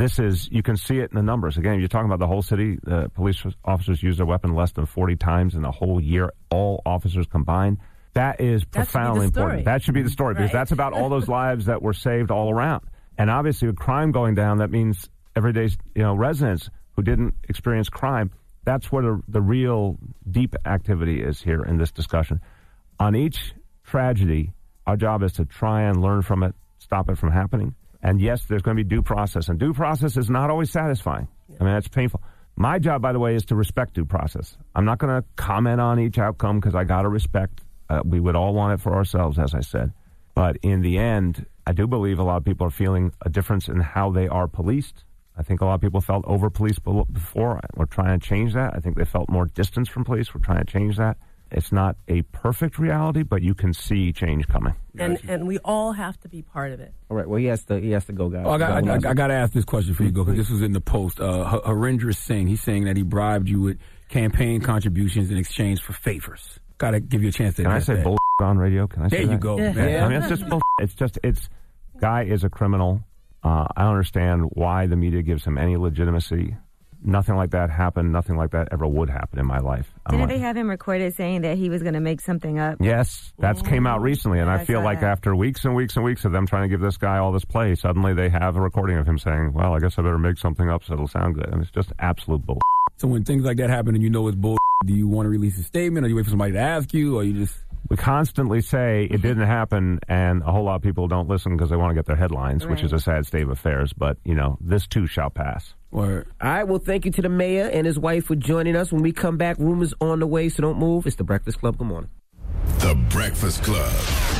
You can see it in the numbers. Again, you're talking about the whole city. Police officers use their weapon less than 40 times in the whole year, all officers combined. That is profoundly important. That should be the story, because that's about all those lives that were saved all around. And obviously with crime going down, that means everyday residents who didn't experience crime, that's where the real deep activity is here in this discussion. On each tragedy, our job is to try and learn from it, stop it from happening. And yes, there's going to be due process, and due process is not always satisfying. I mean, it's painful. My job, by the way, is to respect due process. I'm not going to comment on each outcome because I got to respect. We would all want it for ourselves, as I said. But in the end, I do believe a lot of people are feeling a difference in how they are policed. I think a lot of people felt over-policed before. We're trying to change that. I think they felt more distance from police. We're trying to change that. It's not a perfect reality, but you can see change coming. And we all have to be part of it. All right. Well, he has to go, guys. Oh, I got to ask this question for you, go, because this was in the Post. Harinder Singh, he's saying that he bribed you with campaign contributions in exchange for favors. Got to give you a chance to. Can I say that. bull on radio? Can I say there that? You go. Yeah. I mean, it's just bull. It's guy is a criminal. I don't understand why the media gives him any legitimacy. Nothing like that happened. Nothing like that ever would happen in my life. Didn't they have him recorded saying that he was going to make something up? Yes, that came out recently, and I feel like after weeks and weeks and weeks of them trying to give this guy all this play, suddenly they have a recording of him saying, well, I guess I better make something up so it'll sound good. And it's just absolute bull. So when things like that happen and you know it's bull, do you want to release a statement, or you wait for somebody to ask you, or you just... We constantly say it didn't happen, and a whole lot of people don't listen because they want to get their headlines, which is a sad state of affairs. But, this too shall pass. Word. All right, well, thank you to the mayor and his wife for joining us. When we come back, rumors on the way, so don't move. It's The Breakfast Club. Good morning. The Breakfast Club.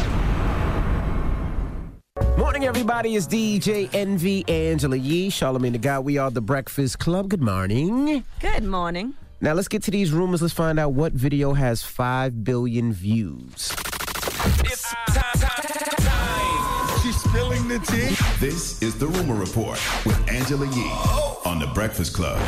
Morning, everybody. It's DJ Envy, Angela Yee, Charlamagne the God. We are The Breakfast Club. Good morning. Good morning. Now, let's get to these rumors. Let's find out what video has 5 billion views. It's time. She's spilling the tea. This is the Rumor Report with Angela Yee on The Breakfast Club.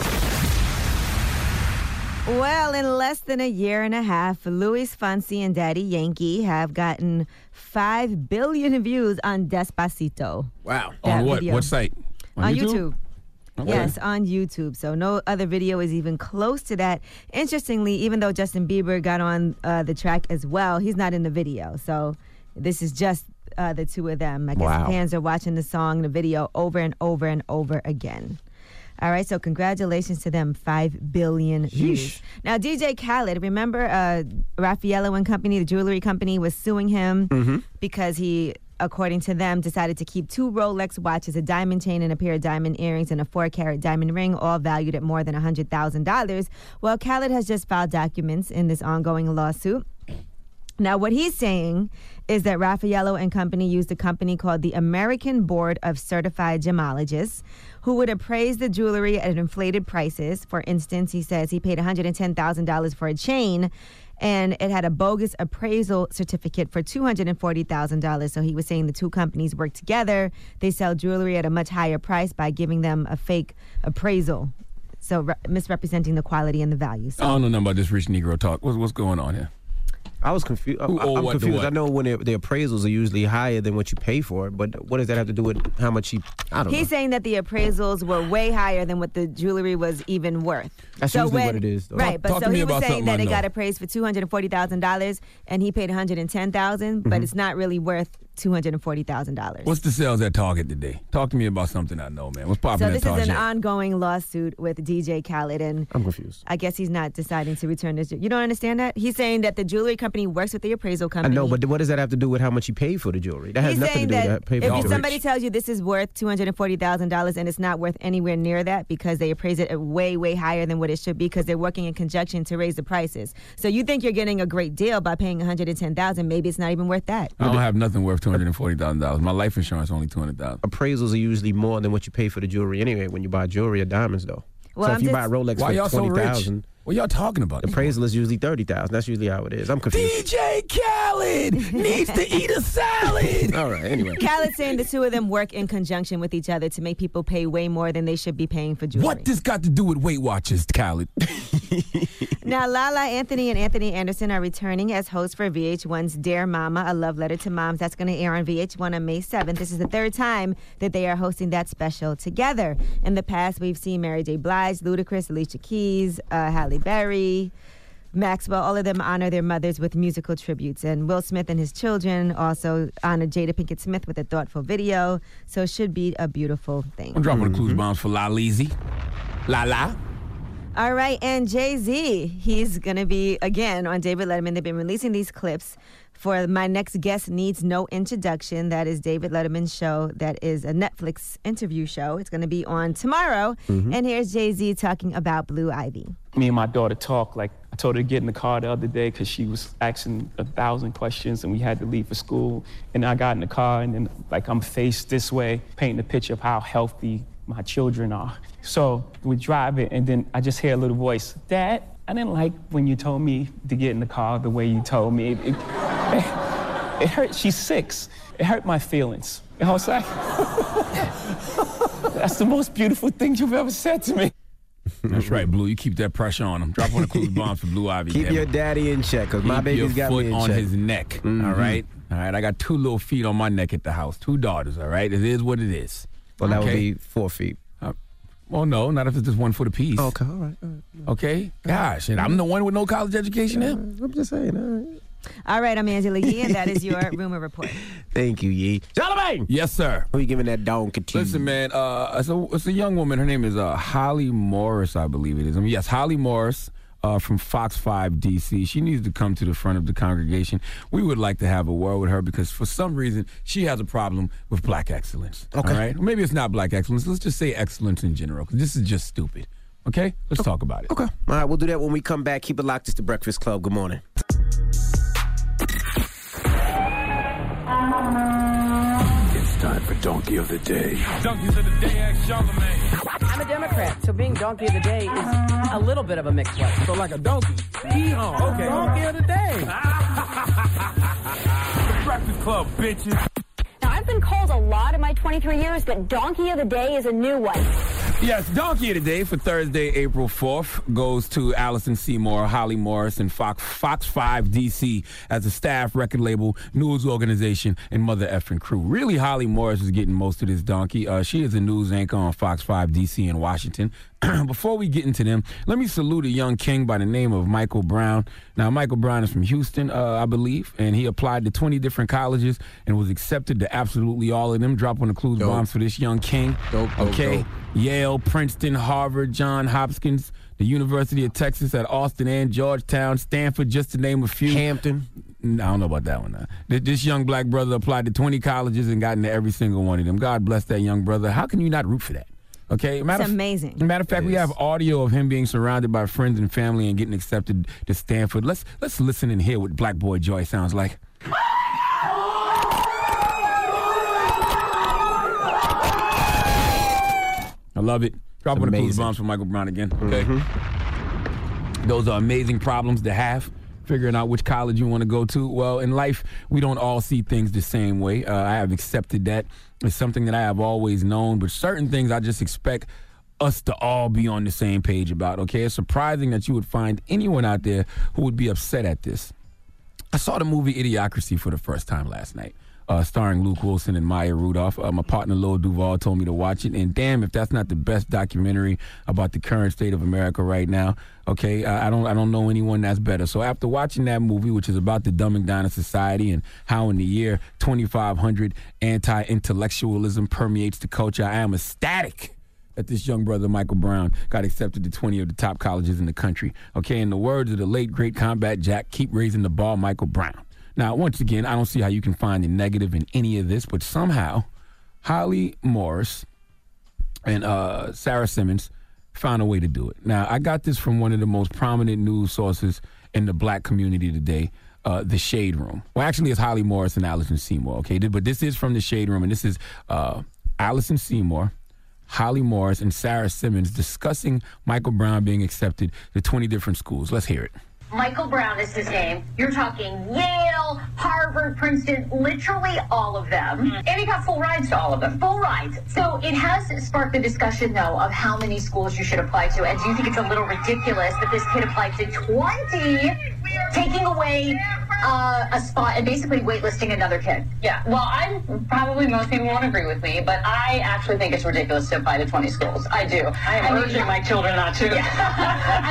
Well, in less than a year and a half, Luis Fonsi and Daddy Yankee have gotten 5 billion views on Despacito. Wow. That on what? video. What site? On YouTube. Okay. Yes, on YouTube. So no other video is even close to that. Interestingly, even though Justin Bieber got on the track as well, he's not in the video. So this is just the two of them. I guess fans are watching the song, the video over and over and over again. All right, so congratulations to them, 5 billion views. Now, DJ Khaled, remember Raffaello and Company, the jewelry company, was suing him because he, according to them, decided to keep 2 Rolex watches, a diamond chain, and a pair of diamond earrings, and a 4-carat diamond ring, all valued at more than $100,000. Well, Khaled has just filed documents in this ongoing lawsuit. Now, what he's saying is that Raffaello and Company used a company called the American Board of Certified Gemologists, who would appraise the jewelry at inflated prices. For instance, he says he paid $110,000 for a chain, and it had a bogus appraisal certificate for $240,000. So he was saying the two companies work together. They sell jewelry at a much higher price by giving them a fake appraisal. So misrepresenting the quality and the value. So, I don't know nothing about this rich Negro talk. What's going on here? I was confused. I'm confused. I know when the appraisals are usually higher than what you pay for it, but what does that have to do with how much I don't know. He's saying that the appraisals were way higher than what the jewelry was even worth. That's usually what it is, though. Right, but so he was saying that it got appraised for $240,000 and he paid $110,000, but it's not really worth $240,000. What's the sales at Target today? Talk to me about something I know, man. What's popping at Target? So this is an ongoing lawsuit with DJ Khaled, and I'm confused. I guess he's not deciding to return this. You don't understand that? He's saying that the jewelry company works with the appraisal company. I know, but what does that have to do with how much he paid for the jewelry? That has nothing to do with that. Pay for if somebody tells you this is worth $240,000 and it's not worth anywhere near that because they appraise it at way, way higher than what it should be because they're working in conjunction to raise the prices. So you think you're getting a great deal by paying $110,000? Maybe it's not even worth that. I don't have nothing worth $240,000. My life insurance only $200,000. Appraisals are usually more than what you pay for the jewelry anyway. When you buy jewelry or diamonds, though. Well, so if you buy a Rolex for $20,000, what y'all talking about? The appraisal is usually $30,000. That's usually how it is. I'm confused. DJ Khaled needs to eat a salad. All right. Anyway, Khaled's saying the two of them work in conjunction with each other to make people pay way more than they should be paying for jewelry. What this got to do with Weight Watchers, Khaled? Now, Lala Anthony and Anthony Anderson are returning as hosts for VH1's Dear Mama, A Love Letter to Moms. That's going to air on VH1 on May 7th. This is the third time that they are hosting that special together. In the past, we've seen Mary J. Blige, Ludacris, Alicia Keys, Halle Berry, Maxwell, all of them honor their mothers with musical tributes. And Will Smith and his children also honor Jada Pinkett Smith with a thoughtful video. So it should be a beautiful thing. I'm dropping the clues bombs for La Leezy. La. All right, and Jay-Z, he's going to be, again, on David Letterman. They've been releasing these clips for My Next Guest Needs No Introduction. That is David Letterman's show. That is a Netflix interview show. It's going to be on tomorrow. And here's Jay-Z talking about Blue Ivy. Me and my daughter talk. Like, I told her to get in the car the other day because she was asking 1,000 questions and we had to leave for school. And I got in the car and then, like, I'm faced this way, painting a picture of how healthy my children are. So we drive it and then I just hear a little voice, Dad, I didn't like when you told me to get in the car the way you told me. It hurt. She's 6. It hurt my feelings. You know what I'm saying? That's the most beautiful thing you've ever said to me. That's right, Blue. You keep that pressure on him. Drop one of the clues bombs for Blue Ivy. Keep your daddy in check, because my baby's got me in check. Keep your foot on his neck, all right? All right, I got 2 little feet on my neck at the house. 2 daughters, all right? It is what it is. Well, that would be 4 feet. Well, no, not if it's just 1 foot apiece. Okay, all right. Okay? Gosh, and I'm the one with no college education now? I'm just saying, all right. All right, I'm Angela Yee, and that is your Rumor Report. Thank you, Yee. Charlamagne! Yes, sir. Who are you giving that donkey to? Listen, man, it's a young woman. Her name is Holly Morris, I believe it is. Yes, Holly Morris. From Fox 5 DC. She needs to come to the front of the congregation. We would like to have a word with her because for some reason she has a problem with black excellence. Okay. All right? Maybe it's not black excellence. Let's just say excellence in general because this is just stupid. Okay? Let's talk about it. Okay. All right, we'll do that when we come back. Keep it locked. It's The Breakfast Club. Good morning. It's time for Donkey of the Day. Donkeys of the Day, ask Charlamagne. I'm a Democrat, so being Donkey of the Day is a little bit of a mixed one. So like a donkey. Yeehaw. Okay. Donkey of the Day. The Breakfast Club, bitches. Now, I've been called a lot in my 23 years, but Donkey of the Day is a new one. Yes, Donkey of the Day for Thursday, April 4th goes to Allison Seymour, Holly Morris, and Fox 5 DC as a staff, record label, news organization, and mother effing crew. Really, Holly Morris is getting most of this donkey. She is a news anchor on Fox 5 DC in Washington. Before we get into them, let me salute a young king by the name of Michael Brown. Now, Michael Brown is from Houston, I believe, and he applied to 20 different colleges and was accepted to absolutely all of them. Drop on the clues bombs for this young king. Dope. Yale, Princeton, Harvard, Johns Hopkins, the University of Texas at Austin and Georgetown, Stanford, just to name a few. Hampton. I don't know about that one. This young black brother applied to 20 colleges and got into every single one of them. God bless that young brother. How can you not root for that? Okay, It's amazing. Matter of fact, we have audio of him being surrounded by friends and family and getting accepted to Stanford. Let's listen and hear what Black Boy Joy sounds like. I love it. Drop one of the clues bombs for Michael Brown again. Okay. Those are amazing problems to have. figuring out which college you want to go to. Well, in life, we don't all see things the same way. I have accepted that. It's something that I have always known, but certain things I just expect us to all be on the same page about, okay? It's surprising that you would find anyone out there who would be upset at this. I saw the movie Idiocracy for the first time last night, starring Luke Wilson and Maya Rudolph. My partner Lil Duval told me to watch it, and damn if that's not the best documentary about the current state of America right now. Okay, I don't know anyone that's better. So after watching that movie, which is about the dumbing down of society and how in the year 2500 anti-intellectualism permeates the culture, I am ecstatic that this young brother, Michael Brown, got accepted to 20 of the top colleges in the country. Okay, in the words of the late, great Combat Jack, keep raising the ball, Michael Brown. Now, once again, I don't see how you can find the negative in any of this, but somehow Holly Morris and Sarah Simmons found a way to do it. Now, I got this from one of the most prominent news sources in the black community today, The Shade Room. Well, actually, it's Holly Morris and Allison Seymour, okay? But this is from The Shade Room, and this is Allison Seymour, Holly Morris, and Sarah Simmons discussing Michael Brown being accepted to 20 different schools. Let's hear it. Michael Brown is his name. You're talking Yale, Harvard, Princeton, literally all of them. And he got full rides to all of them. Full rides. So it has sparked the discussion, though, of how many schools you should apply to. And do you think it's a little ridiculous that this kid applied to 20, taking away a spot and basically waitlisting another kid? Yeah, well, probably most people won't agree with me, but I actually think it's ridiculous to apply to 20 schools. I do. I'm urging my children not to. Yeah.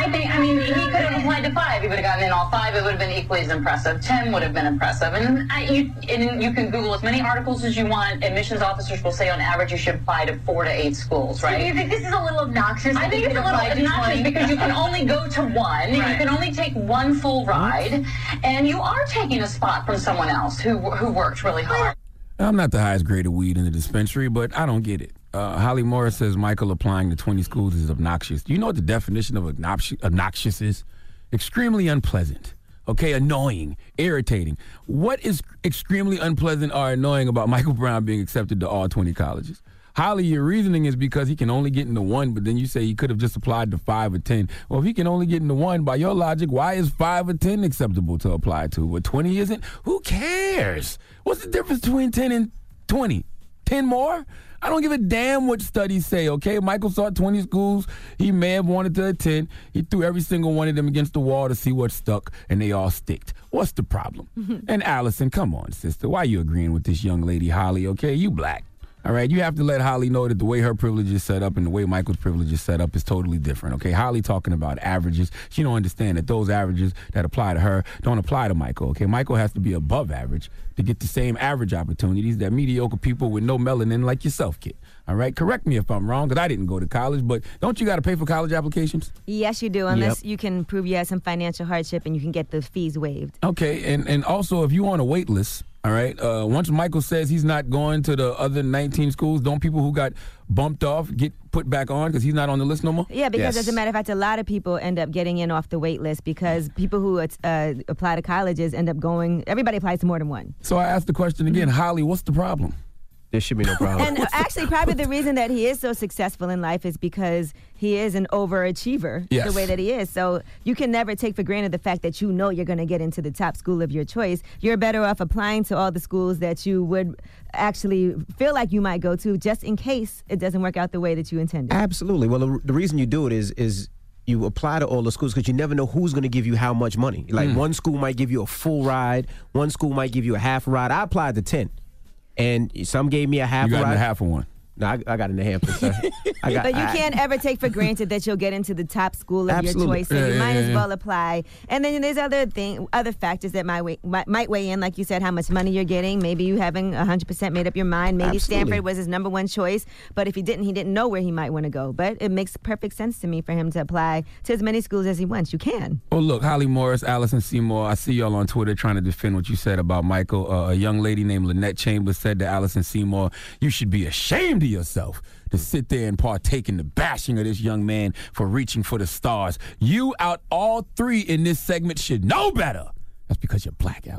I mean, he could have applied to 5. He would have gotten in all 5. It would have been equally as impressive. 10 would have been impressive. And you can Google as many articles as you want. Admissions officers will say on average you should apply to 4 to 8 schools, right? So do you think this is a little obnoxious? I think it's a little obnoxious because you can only go to one. Right. You can only take one full ride. And you are taking a spot from someone else who worked really hard. I'm not the highest grade of weed in the dispensary, but I don't get it. Holly Morris says Michael applying to 20 schools is obnoxious. Do you know what the definition of obnoxious is? Extremely unpleasant. Okay, annoying, irritating. What is extremely unpleasant or annoying about Michael Brown being accepted to all 20 colleges? Holly, your reasoning is because he can only get into 1, but then you say he could have just applied to 5 or 10. Well, if he can only get into 1, by your logic, why is 5 or 10 acceptable to apply to? But 20 isn't? Who cares? What's the difference between 10 and 20? 10 more? I don't give a damn what studies say, okay? Michael saw 20 schools he may have wanted to attend. He threw every single one of them against the wall to see what stuck, and they all sticked. What's the problem? And Allison, come on, sister. Why are you agreeing with this young lady, Holly, okay? You black. All right, you have to let Holly know that the way her privilege is set up and the way Michael's privilege is set up is totally different, okay? Holly talking about averages. She don't understand that those averages that apply to her don't apply to Michael, okay? Michael has to be above average to get the same average opportunities that mediocre people with no melanin like yourself get, all right? Correct me if I'm wrong, because I didn't go to college, but don't you got to pay for college applications? Yes, you do, unless you can prove you have some financial hardship and you can get the fees waived. Okay, and also if you're on a wait list, all right. Once Michael says he's not going to the other 19 schools, don't people who got bumped off get put back on because he's not on the list no more? Yeah, because as a matter of fact, a lot of people end up getting in off the wait list because people who apply to colleges end up going. Everybody applies to more than one. So I asked the question again, Holly, what's the problem? There should be no problem. And actually, probably the reason that he is so successful in life is because he is an overachiever the way that he is. So you can never take for granted the fact that you know you're going to get into the top school of your choice. You're better off applying to all the schools that you would actually feel like you might go to just in case it doesn't work out the way that you intended. Absolutely. Well, the reason you do it is you apply to all the schools because you never know who's going to give you how much money. Like one school might give you a full ride. One school might give you a half ride. I applied to 10. And some gave me a half ride. You got in the half of one. No, I got in the half, sir. But you can't ever take for granted that you'll get into the top school of your choice. So you might as well apply. And then there's other factors that might weigh in, like you said, how much money you're getting. Maybe you haven't 100% made up your mind. Maybe Stanford was his number one choice. But if he didn't know where he might want to go. But it makes perfect sense to me for him to apply to as many schools as he wants. You can. Well, look, Holly Morris, Allison Seymour, I see y'all on Twitter trying to defend what you said about Michael. A young lady named Lynette Chambers said to Allison Seymour, you should be ashamed of yourself to sit there and partake in the bashing of this young man for reaching for the stars. You out all 3 in this segment should know better. That's because you're black, Allison.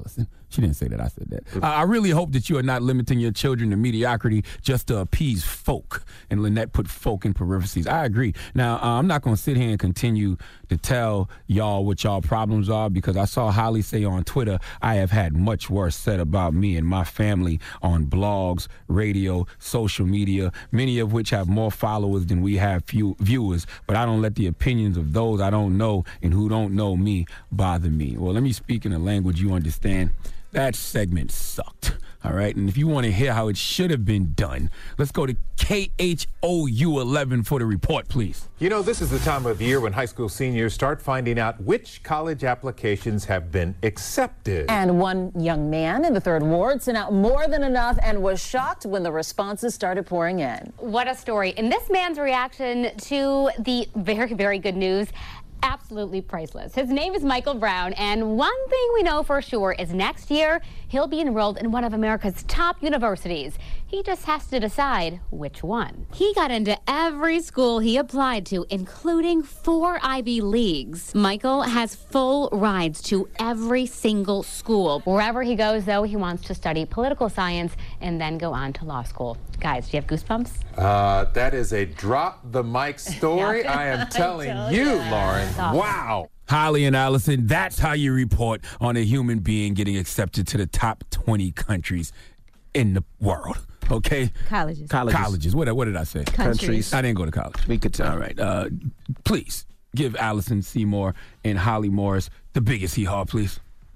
She didn't say that. I said that. I really hope that you are not limiting your children to mediocrity just to appease folk. And Lynette put folk in parentheses. I agree. Now, I'm not going to sit here and continue to tell y'all what y'all problems are because I saw Holly say on Twitter, I have had much worse said about me and my family on blogs, radio, social media, many of which have more followers than we have few viewers. But I don't let the opinions of those I don't know and who don't know me bother me. Well, let me speak in a language you understand. That segment sucked, all right? And if you want to hear how it should have been done, let's go to KHOU 11 for the report, please. You know, this is the time of year when high school seniors start finding out which college applications have been accepted. And one young man in the 3rd Ward sent out more than enough and was shocked when the responses started pouring in. What a story. And this man's reaction to the very, very good news, absolutely priceless. His name is Michael Brown, and one thing we know for sure is next year he'll be enrolled in one of America's top universities. He just has to decide which one. He got into every school he applied to, including 4 Ivy Leagues. Michael has full rides to every single school. Wherever he goes, though, he wants to study political science and then go on to law school. Guys, do you have goosebumps? That is a drop the mic story. I am telling you, Lauren. Wow. Holly and Allison, that's how you report on a human being getting accepted to the top 20 countries in the world. Okay? Colleges. What did I say? Countries. I didn't go to college. We could tell. All right. Please give Allison Seymour and Holly Morris the biggest hee-haw, please.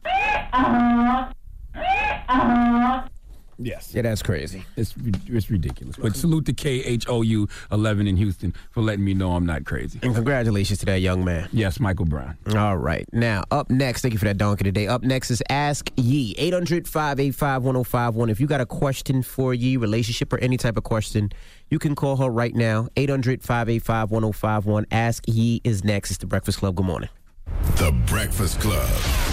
Yes. Yeah, that's crazy. It's ridiculous. But salute to KHOU 11 in Houston for letting me know I'm not crazy. And congratulations to that young man. Yes, Michael Brown. All right. Now, up next, thank you for that donkey today. Up next is Ask Yee. 800-585-1051. If you got a question for Yee, relationship or any type of question, you can call her right now. 800-585-1051. Ask Yee is next. It's The Breakfast Club. Good morning. The Breakfast Club.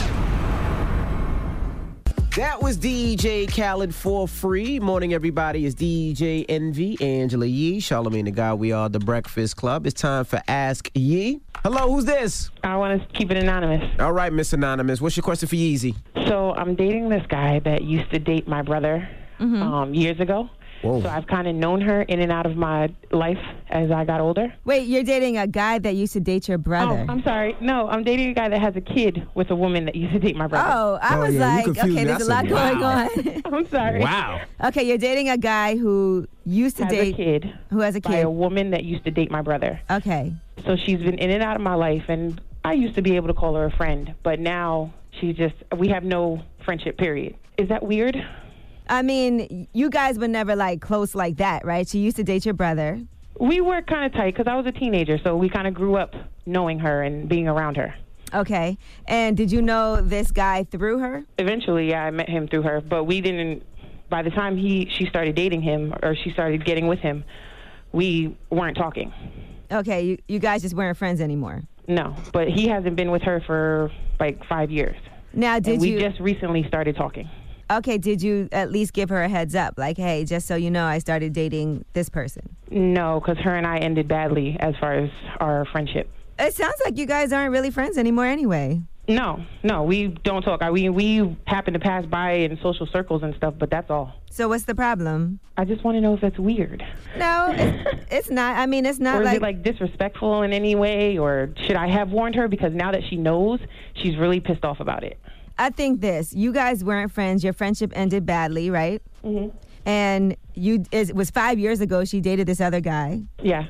That was DJ Khaled for free. Morning, everybody. It's DJ Envy, Angela Yee, Charlamagne the God. We are The Breakfast Club. It's time for Ask Yee. Hello, who's this? I want to keep it anonymous. All right, Miss Anonymous. What's your question for Yeezy? So I'm dating this guy that used to date my brother years ago. Whoa. So I've kind of known her in and out of my life as I got older. Wait, you're dating a guy that used to date your brother? Oh, I'm sorry. No, I'm dating a guy that has a kid with a woman that used to date my brother. Oh, I was like, okay, there's a lot going on. I'm sorry. Wow. Okay, you're dating a guy who used to date... who has a kid. By a woman that used to date my brother. Okay. So she's been in and out of my life, and I used to be able to call her a friend, but now we have no friendship, period. Is that weird? I mean, you guys were never, like, close like that, right? She used to date your brother. We were kind of tight because I was a teenager, so we kind of grew up knowing her and being around her. Okay. And did you know this guy through her? Eventually, yeah, I met him through her, but we didn't... By the time she started dating him or she started getting with him, we weren't talking. Okay, you guys just weren't friends anymore. No, but he hasn't been with her for, like, 5 years. Now, we just recently started talking. Okay, did you at least give her a heads up? Like, hey, just so you know, I started dating this person. No, because her and I ended badly as far as our friendship. It sounds like you guys aren't really friends anymore anyway. No, we don't talk. We happen to pass by in social circles and stuff, but that's all. So what's the problem? I just want to know if it's weird. No, it's not. I mean, it's not or is like... it, like, disrespectful in any way, or should I have warned her? Because now that she knows, she's really pissed off about it. I think this. You guys weren't friends. Your friendship ended badly, right? Mm-hmm. And it was 5 years ago she dated this other guy. Yeah.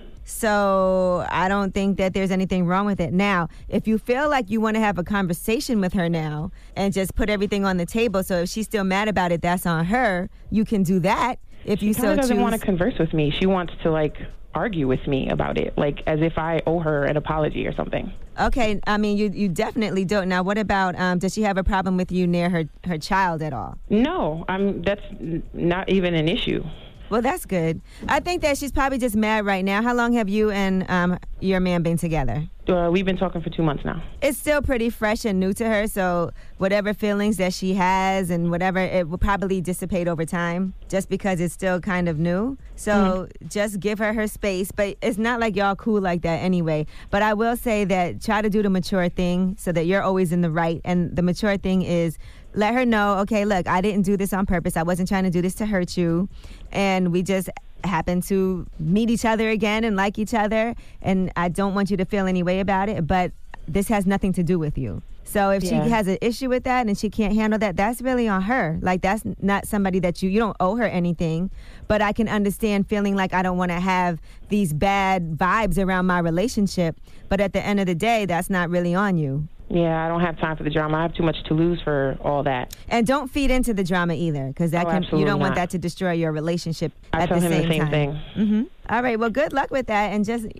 So I don't think that there's anything wrong with it. Now, if you feel like you want to have a conversation with her now and just put everything on the table, so if she's still mad about it, that's on her. You can do that if you so choose. She doesn't want to converse with me. She wants to, like, argue with me about it, like as if I owe her an apology or something. Okay, I mean, you definitely don't. Now, what about, does she have a problem with you near her child at all? No, that's not even an issue. Well, that's good. I think that she's probably just mad right now. How long have you and your man been together? We've been talking for 2 months now. It's still pretty fresh and new to her, so whatever feelings that she has and whatever, it will probably dissipate over time just because it's still kind of new. So just give her space, but it's not like y'all cool like that anyway. But I will say that try to do the mature thing so that you're always in the right, and the mature thing is let her know, okay, look, I didn't do this on purpose. I wasn't trying to do this to hurt you, and we just happen to meet each other again and like each other, and I don't want you to feel any way about it, but this has nothing to do with you. So if she has an issue with that and she can't handle that, that's really on her. Like, that's not somebody that you don't owe her anything, but I can understand feeling like I don't want to have these bad vibes around my relationship, but at the end of the day, that's not really on you. Yeah, I don't have time for the drama. I have too much to lose for all that. And don't feed into the drama either, because you don't want that to destroy your relationship at the same time. I tell him the same thing. Mm-hmm. All right, well, good luck with that, and just,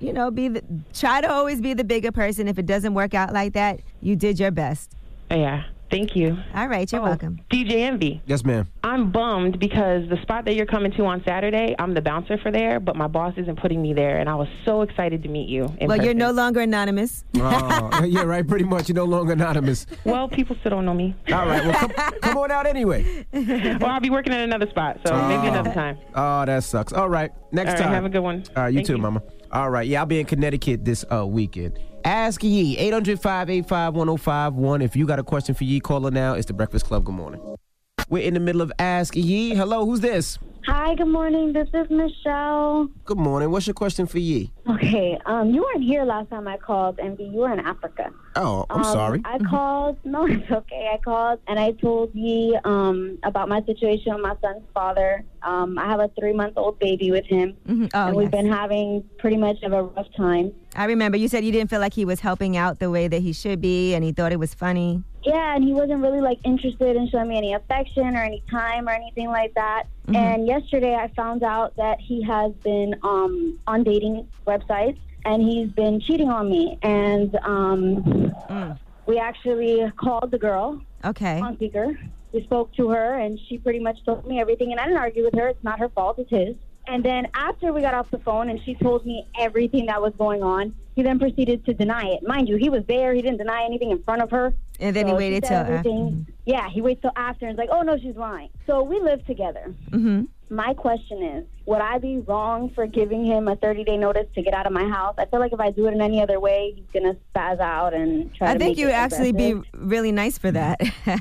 try to always be the bigger person. If it doesn't work out like that, you did your best. Yeah. Thank you. All right, you're welcome. DJ Envy. Yes, ma'am. I'm bummed because the spot that you're coming to on Saturday, I'm the bouncer for there, but my boss isn't putting me there, and I was so excited to meet you in person. You're no longer anonymous. Yeah, right, pretty much. You're no longer anonymous. Well, people still don't know me. All right, well, come on out anyway. Well, I'll be working at another spot, so maybe another time. Oh, that sucks. All right, next time. Have a good one. All right, you too, Mama. All right, yeah, I'll be in Connecticut this weekend. Ask Yee, 800-585-1051. If you got a question for Yee, call her now. It's The Breakfast Club. Good morning. We're in the middle of Ask Yee. Hello, who's this? Hi, good morning. This is Michelle. Good morning. What's your question for Yee? Okay, you weren't here last time I called, Envy. You were in Africa. Oh, I'm sorry. I called. No, it's okay. I called and I told Yee about my situation with my son's father. I have a 3-month-old baby with him, and we've been having pretty much of a rough time. I remember you said you didn't feel like he was helping out the way that he should be, and he thought it was funny. Yeah, and he wasn't really interested in showing me any affection or any time or anything like that. Mm-hmm. And yesterday I found out that he has been on dating websites and he's been cheating on me. And we actually called the girl on speaker. We spoke to her and she pretty much told me everything. And I didn't argue with her. It's not her fault. It's his. And then after we got off the phone and she told me everything that was going on, he then proceeded to deny it. Mind you, he was there. He didn't deny anything in front of her. And then he waited till after. Yeah, he waits till after and is like, oh, no, she's lying. So we live together. Mm-hmm. My question is, would I be wrong for giving him a 30-day notice to get out of my house? I feel like if I do it in any other way, he's going to spaz out and try to make it I think you would actually be really nice for that.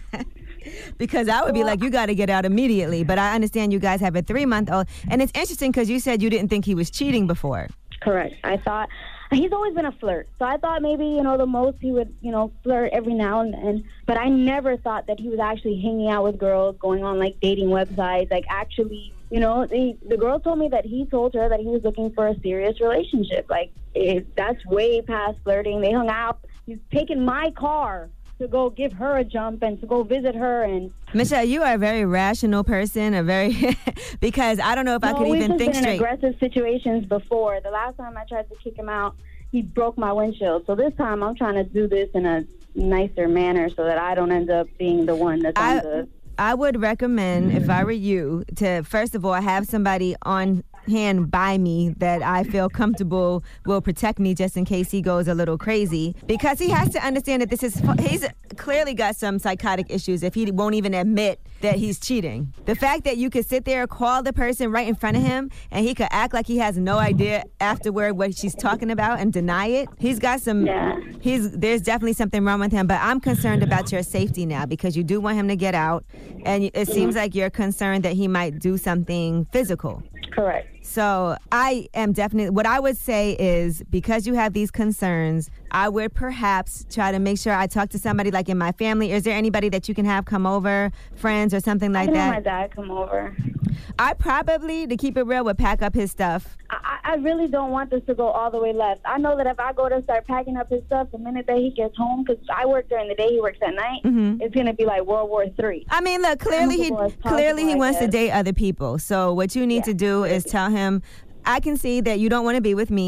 Because I would be like, you got to get out immediately. But I understand you guys have a 3-month-old. And it's interesting because you said you didn't think he was cheating before. Correct. I thought he's always been a flirt. So I thought maybe, the most he would, flirt every now and then. But I never thought that he was actually hanging out with girls, going on dating websites, actually, the girl told me that he told her that he was looking for a serious relationship. That's way past flirting. They hung out. He's taken my car to go give her a jump and to go visit her. And Michelle, you are a very rational person, because I don't know if I could even think straight. We've been in aggressive situations before. The last time I tried to kick him out, he broke my windshield. So this time I'm trying to do this in a nicer manner so that I don't end up being the one that's on the... I would recommend, if I were you, to first of all have somebody on hand by me that I feel comfortable will protect me just in case he goes a little crazy, because he has to understand that he's clearly got some psychotic issues if he won't even admit that he's cheating. The fact that you could sit there, call the person right in front of him, and he could act like he has no idea afterward what she's talking about and deny it. He's got some, there's definitely something wrong with him, but I'm concerned about your safety now because you do want him to get out, and it seems like you're concerned that he might do something physical. Correct. So I am definitely, what I would say is, because you have these concerns, I would perhaps try to make sure I talk to somebody in my family. Is there anybody that you can have come over, friends or something like that? I can have my dad come over. I probably, to keep it real, would pack up his stuff. I really don't want this to go all the way left. I know that if I go to start packing up his stuff the minute that he gets home, because I work during the day, he works at night, it's going to be like World War III. I mean, look, clearly he wants to date other people. So what you need to do is tell him, I can see that you don't want to be with me,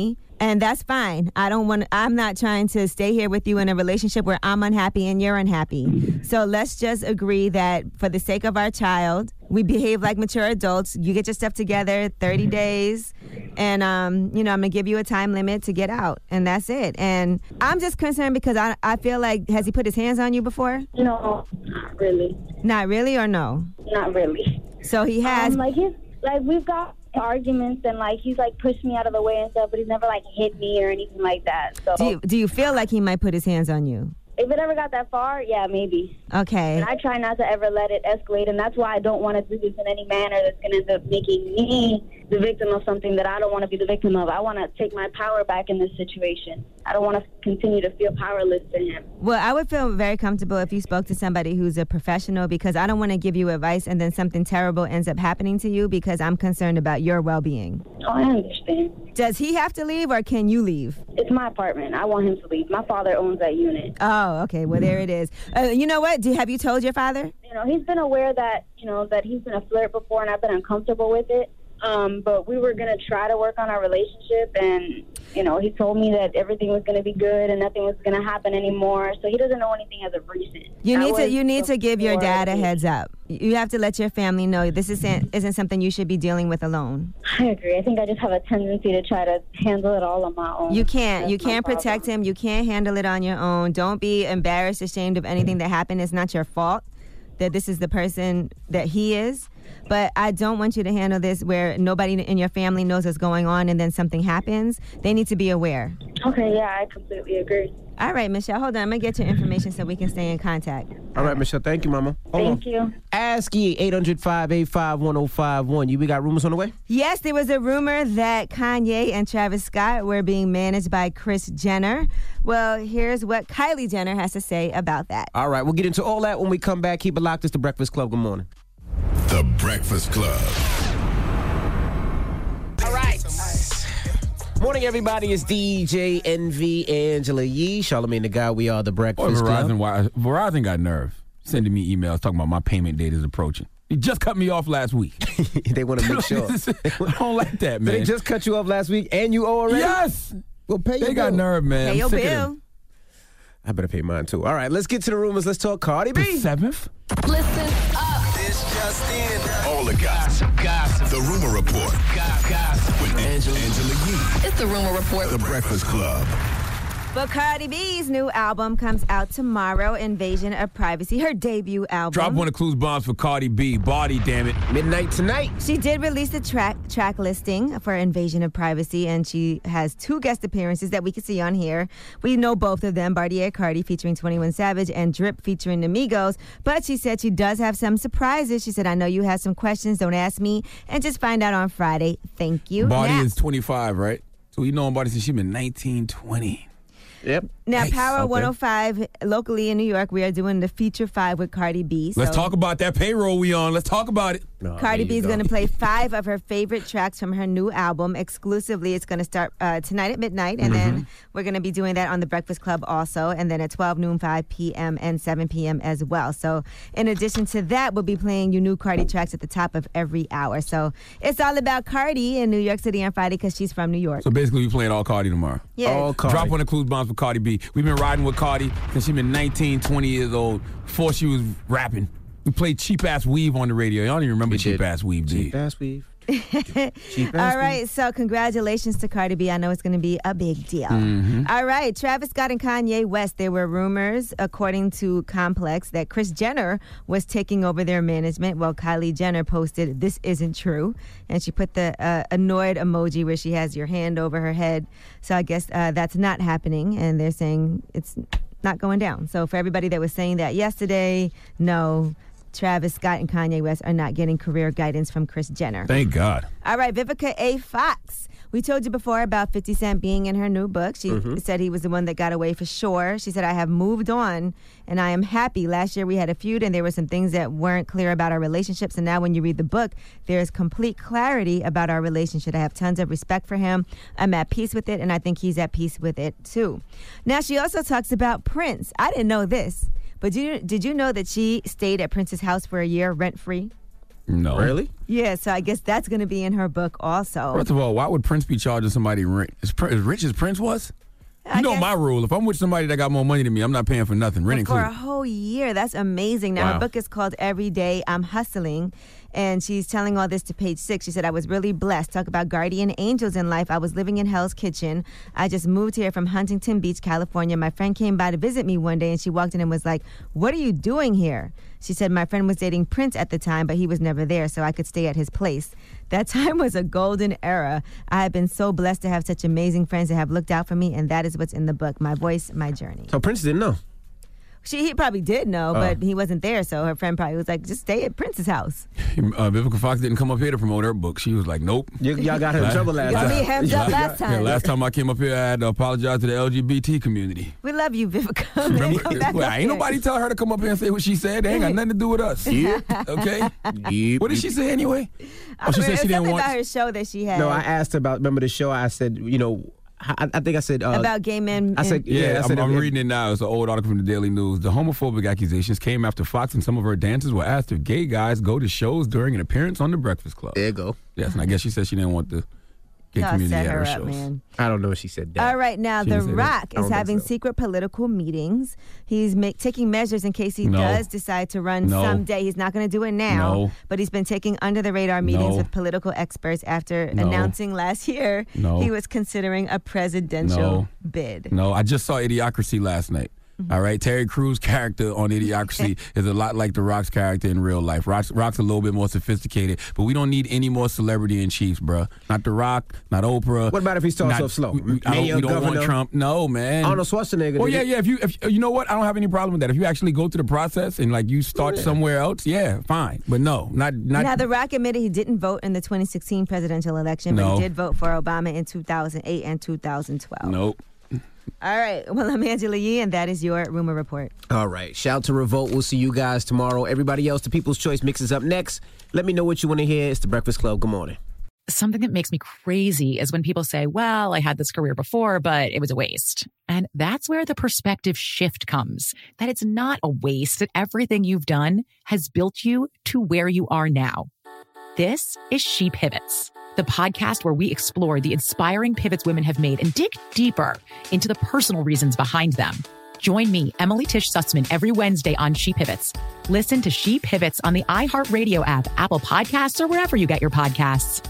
And that's fine. I'm not trying to stay here with you in a relationship where I'm unhappy and you're unhappy. So let's just agree that for the sake of our child, we behave like mature adults. You get your stuff together, 30 days, and I'm going to give you a time limit to get out, and that's it. And I'm just concerned because I feel like, has he put his hands on you before? No, not really. Not really, or no? Not really. So he has. We've got arguments, and he's pushed me out of the way and stuff, but he's never hit me or anything like that. So do you feel like he might put his hands on you? If it ever got that far, yeah, maybe. Okay. And I try not to ever let it escalate, and that's why I don't want to do this in any manner that's going to end up making me the victim of something that I don't want to be the victim of. I want to take my power back in this situation. I don't want to continue to feel powerless to him. Well, I would feel very comfortable if you spoke to somebody who's a professional, because I don't want to give you advice and then something terrible ends up happening to you, because I'm concerned about your well-being. Oh, I understand. Does he have to leave, or can you leave? It's my apartment. I want him to leave. My father owns that unit. Oh, okay. Well, there it is. You know what? Have you told your father? He's been aware that, that he's been a flirt before, and I've been uncomfortable with it. But we were going to try to work on our relationship, and, he told me that everything was going to be good and nothing was going to happen anymore. So he doesn't know anything as of recent. You need to give your dad a heads up. You have to let your family know this isn't something you should be dealing with alone. I agree. I think I just have a tendency to try to handle it all on my own. You can't. You can't protect him. You can't handle it on your own. Don't be embarrassed, ashamed of anything that happened. It's not your fault that this is the person that he is. But I don't want you to handle this where nobody in your family knows what's going on and then something happens. They need to be aware. Okay, yeah, I completely agree. All right, Michelle, hold on. I'm going to get your information so we can stay in contact. All right, Michelle. Thank you, Mama. Thank you. Ask Ye, 800-585-1051. We got rumors on the way? Yes, there was a rumor that Kanye and Travis Scott were being managed by Kris Jenner. Well, here's what Kylie Jenner has to say about that. All right, we'll get into all that when we come back. Keep it locked. It's The Breakfast Club. Good morning. The Breakfast Club. All right. Morning, everybody. It's DJ NV, Angela Yee, Charlamagne the Guy. We are The Breakfast Club. Verizon got nerve sending me emails talking about my payment date is approaching. He just cut me off last week. They want to make sure. I don't like that, man. So they just cut you off last week and you owe already? Yes. Well, pay your They got bill. nerve, man. Pay your bill. I better pay mine, too. All right, let's get to the rumors. Let's talk Cardi B. The 7th? Listen up. This just in. All the gossip. The Rumor Report. Gossip. With Angela Yee. It's the Rumor Report. The Breakfast Club. But Cardi B's new album comes out tomorrow, Invasion of Privacy, her debut album. Drop one of Clues bombs for Cardi B. Body, damn it. Midnight tonight. She did release the track listing for Invasion of Privacy, and she has 2 guest appearances that we can see on here. We know both of them, Bartier Cardi featuring 21 Savage and Drip featuring Amigos. But she said she does have some surprises. She said, I know you have some questions. Don't ask me. And just find out on Friday. Thank you. Body is 25, right? So you know Body since she been 19, 20. Yep. Now, Nice. Power Okay. 105, locally in New York, we are doing the Feature 5 with Cardi B. Let's talk about that payroll we on. Let's talk about it. Cardi B is going to play 5 of her favorite tracks from her new album exclusively. It's going to start tonight at midnight, and then we're going to be doing that on The Breakfast Club also, and then at 12 noon, 5 p.m., and 7 p.m. as well. So in addition to that, we'll be playing you new Cardi tracks at the top of every hour. So it's all about Cardi in New York City on Friday because she's from New York. So basically, we playing all Cardi tomorrow. Yeah. All Cardi. Drop one of Clues bombs for Cardi B. We've been riding with Cardi since she been 19, 20 years old, before she was rapping. We played Cheap Ass Weave on the radio. Y'all don't even remember Cheap Ass Weave, do you? Cheap Ass Weave. All right, so congratulations to Cardi B. I know it's going to be a big deal. All right, Travis Scott and Kanye West, there were rumors, according to Complex, that Kris Jenner was taking over their management. Well, Kylie Jenner posted, "This isn't true," and she put the annoyed emoji where she has your hand over her head. So I guess that's not happening, and they're saying it's not going down. So for everybody that was saying that yesterday, no, Travis Scott and Kanye West are not getting career guidance from Kris Jenner. Thank God. All right, Vivica A. Fox. We told you before about 50 Cent being in her new book. She said he was the one that got away for sure. She said, I have moved on and I am happy. Last year we had a feud and there were some things that weren't clear about our relationships. And now when you read the book, there's complete clarity about our relationship. I have tons of respect for him. I'm at peace with it, and I think he's at peace with it too. Now, she also talks about Prince. I didn't know this, but did you know that she stayed at Prince's house for a year rent-free? No. Really? Yeah, so I guess that's going to be in her book also. First of all, why would Prince be charging somebody as rich as Prince was? You know my rule. If I'm with somebody that got more money than me, I'm not paying for nothing. Rent For included. a whole year. That's amazing. Now, Wow. her book is called Every Day I'm Hustling, and she's telling all this to Page 6. She said, I was really blessed. Talk about guardian angels in life. I was living in Hell's Kitchen. I just moved here from Huntington Beach, California. My friend came by to visit me one day, and she walked in and was like, what are you doing here? She said, my friend was dating Prince at the time, but he was never there, so I could stay at his place. That time was a golden era. I have been so blessed to have such amazing friends that have looked out for me, and that is what's in the book, My Voice, My Journey. So Prince didn't know. He probably did know, but he wasn't there, so her friend probably was like, just stay at Prince's house. Vivica Fox didn't come up here to promote her book. She was like, nope. Y'all got her in trouble last Got time. me hemmed up last time. Yeah, last time I came up here, I had to apologize to the LGBT community. We love you, Vivica. Man, come back Well, up ain't here. nobody tell her to come up here and say what she said. They ain't got nothing to do with us. Okay? What did she say anyway? She said she didn't want about her show that she had. No, I asked her about, remember the show? I said, I think I said... about gay men. I said, I'm reading it now. It's an old article from the Daily News. The homophobic accusations came after Fox and some of her dancers were asked if gay guys go to shows during an appearance on The Breakfast Club. There you go. Yes, and I guess she said she didn't want the gay Y'all community set at her her up, shows. man. I don't know if she said that. All right, now She The didn't say that. Rock I is don't think having so. secret political meetings. He's taking measures in case he No. does decide to run No. someday. He's not going to do it now, No. but he's been taking under-the-radar meetings No. with political experts after No. announcing last year No. he was considering a presidential No. bid. No, I just saw Idiocracy last night. All right, Terry Crews' character on Idiocracy is a lot like The Rock's character in real life. Rock's a little bit more sophisticated, but we don't need any more celebrity in chiefs, bruh. Not The Rock, not Oprah. What about if he starts off slow? We Mayor, don't want governor? Trump. No, man. Arnold Schwarzenegger. Well, did yeah. it. If you know what, I don't have any problem with that. If you actually go through the process and like you start somewhere else, yeah, fine. But no, not. Now, The Rock admitted he didn't vote in the 2016 presidential election, but No. he did vote for Obama in 2008 and 2012. Nope. All right. Well, I'm Angela Yee, and that is your Rumor Report. All right. Shout to Revolt. We'll see you guys tomorrow. Everybody else, the People's Choice Mix is up next. Let me know what you want to hear. It's The Breakfast Club. Good morning. Something that makes me crazy is when people say, well, I had this career before, but it was a waste. And that's where the perspective shift comes, that it's not a waste, that everything you've done has built you to where you are now. This is She Pivots, the podcast where we explore the inspiring pivots women have made and dig deeper into the personal reasons behind them. Join me, Emily Tish Sussman, every Wednesday on She Pivots. Listen to She Pivots on the iHeartRadio app, Apple Podcasts, or wherever you get your podcasts.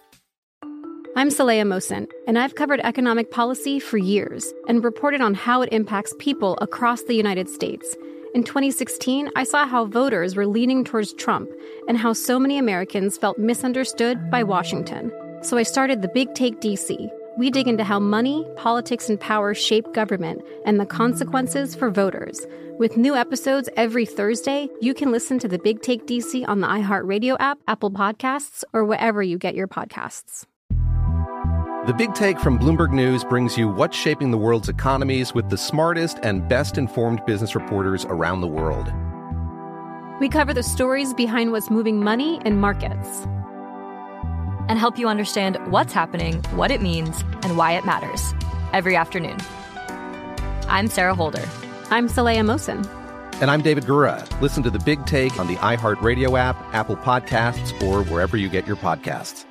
I'm Saleha Mohsen, and I've covered economic policy for years and reported on how it impacts people across the United States. In 2016, I saw how voters were leaning towards Trump and how so many Americans felt misunderstood by Washington. So I started The Big Take DC. We dig into how money, politics, and power shape government and the consequences for voters. With new episodes every Thursday, you can listen to The Big Take DC on the iHeartRadio app, Apple Podcasts, or wherever you get your podcasts. The Big Take from Bloomberg News brings you what's shaping the world's economies with the smartest and best-informed business reporters around the world. We cover the stories behind what's moving money and markets, and help you understand what's happening, what it means, and why it matters every afternoon. I'm Sarah Holder. I'm Saleha Mohsen. And I'm David Gura. Listen to The Big Take on the iHeartRadio app, Apple Podcasts, or wherever you get your podcasts.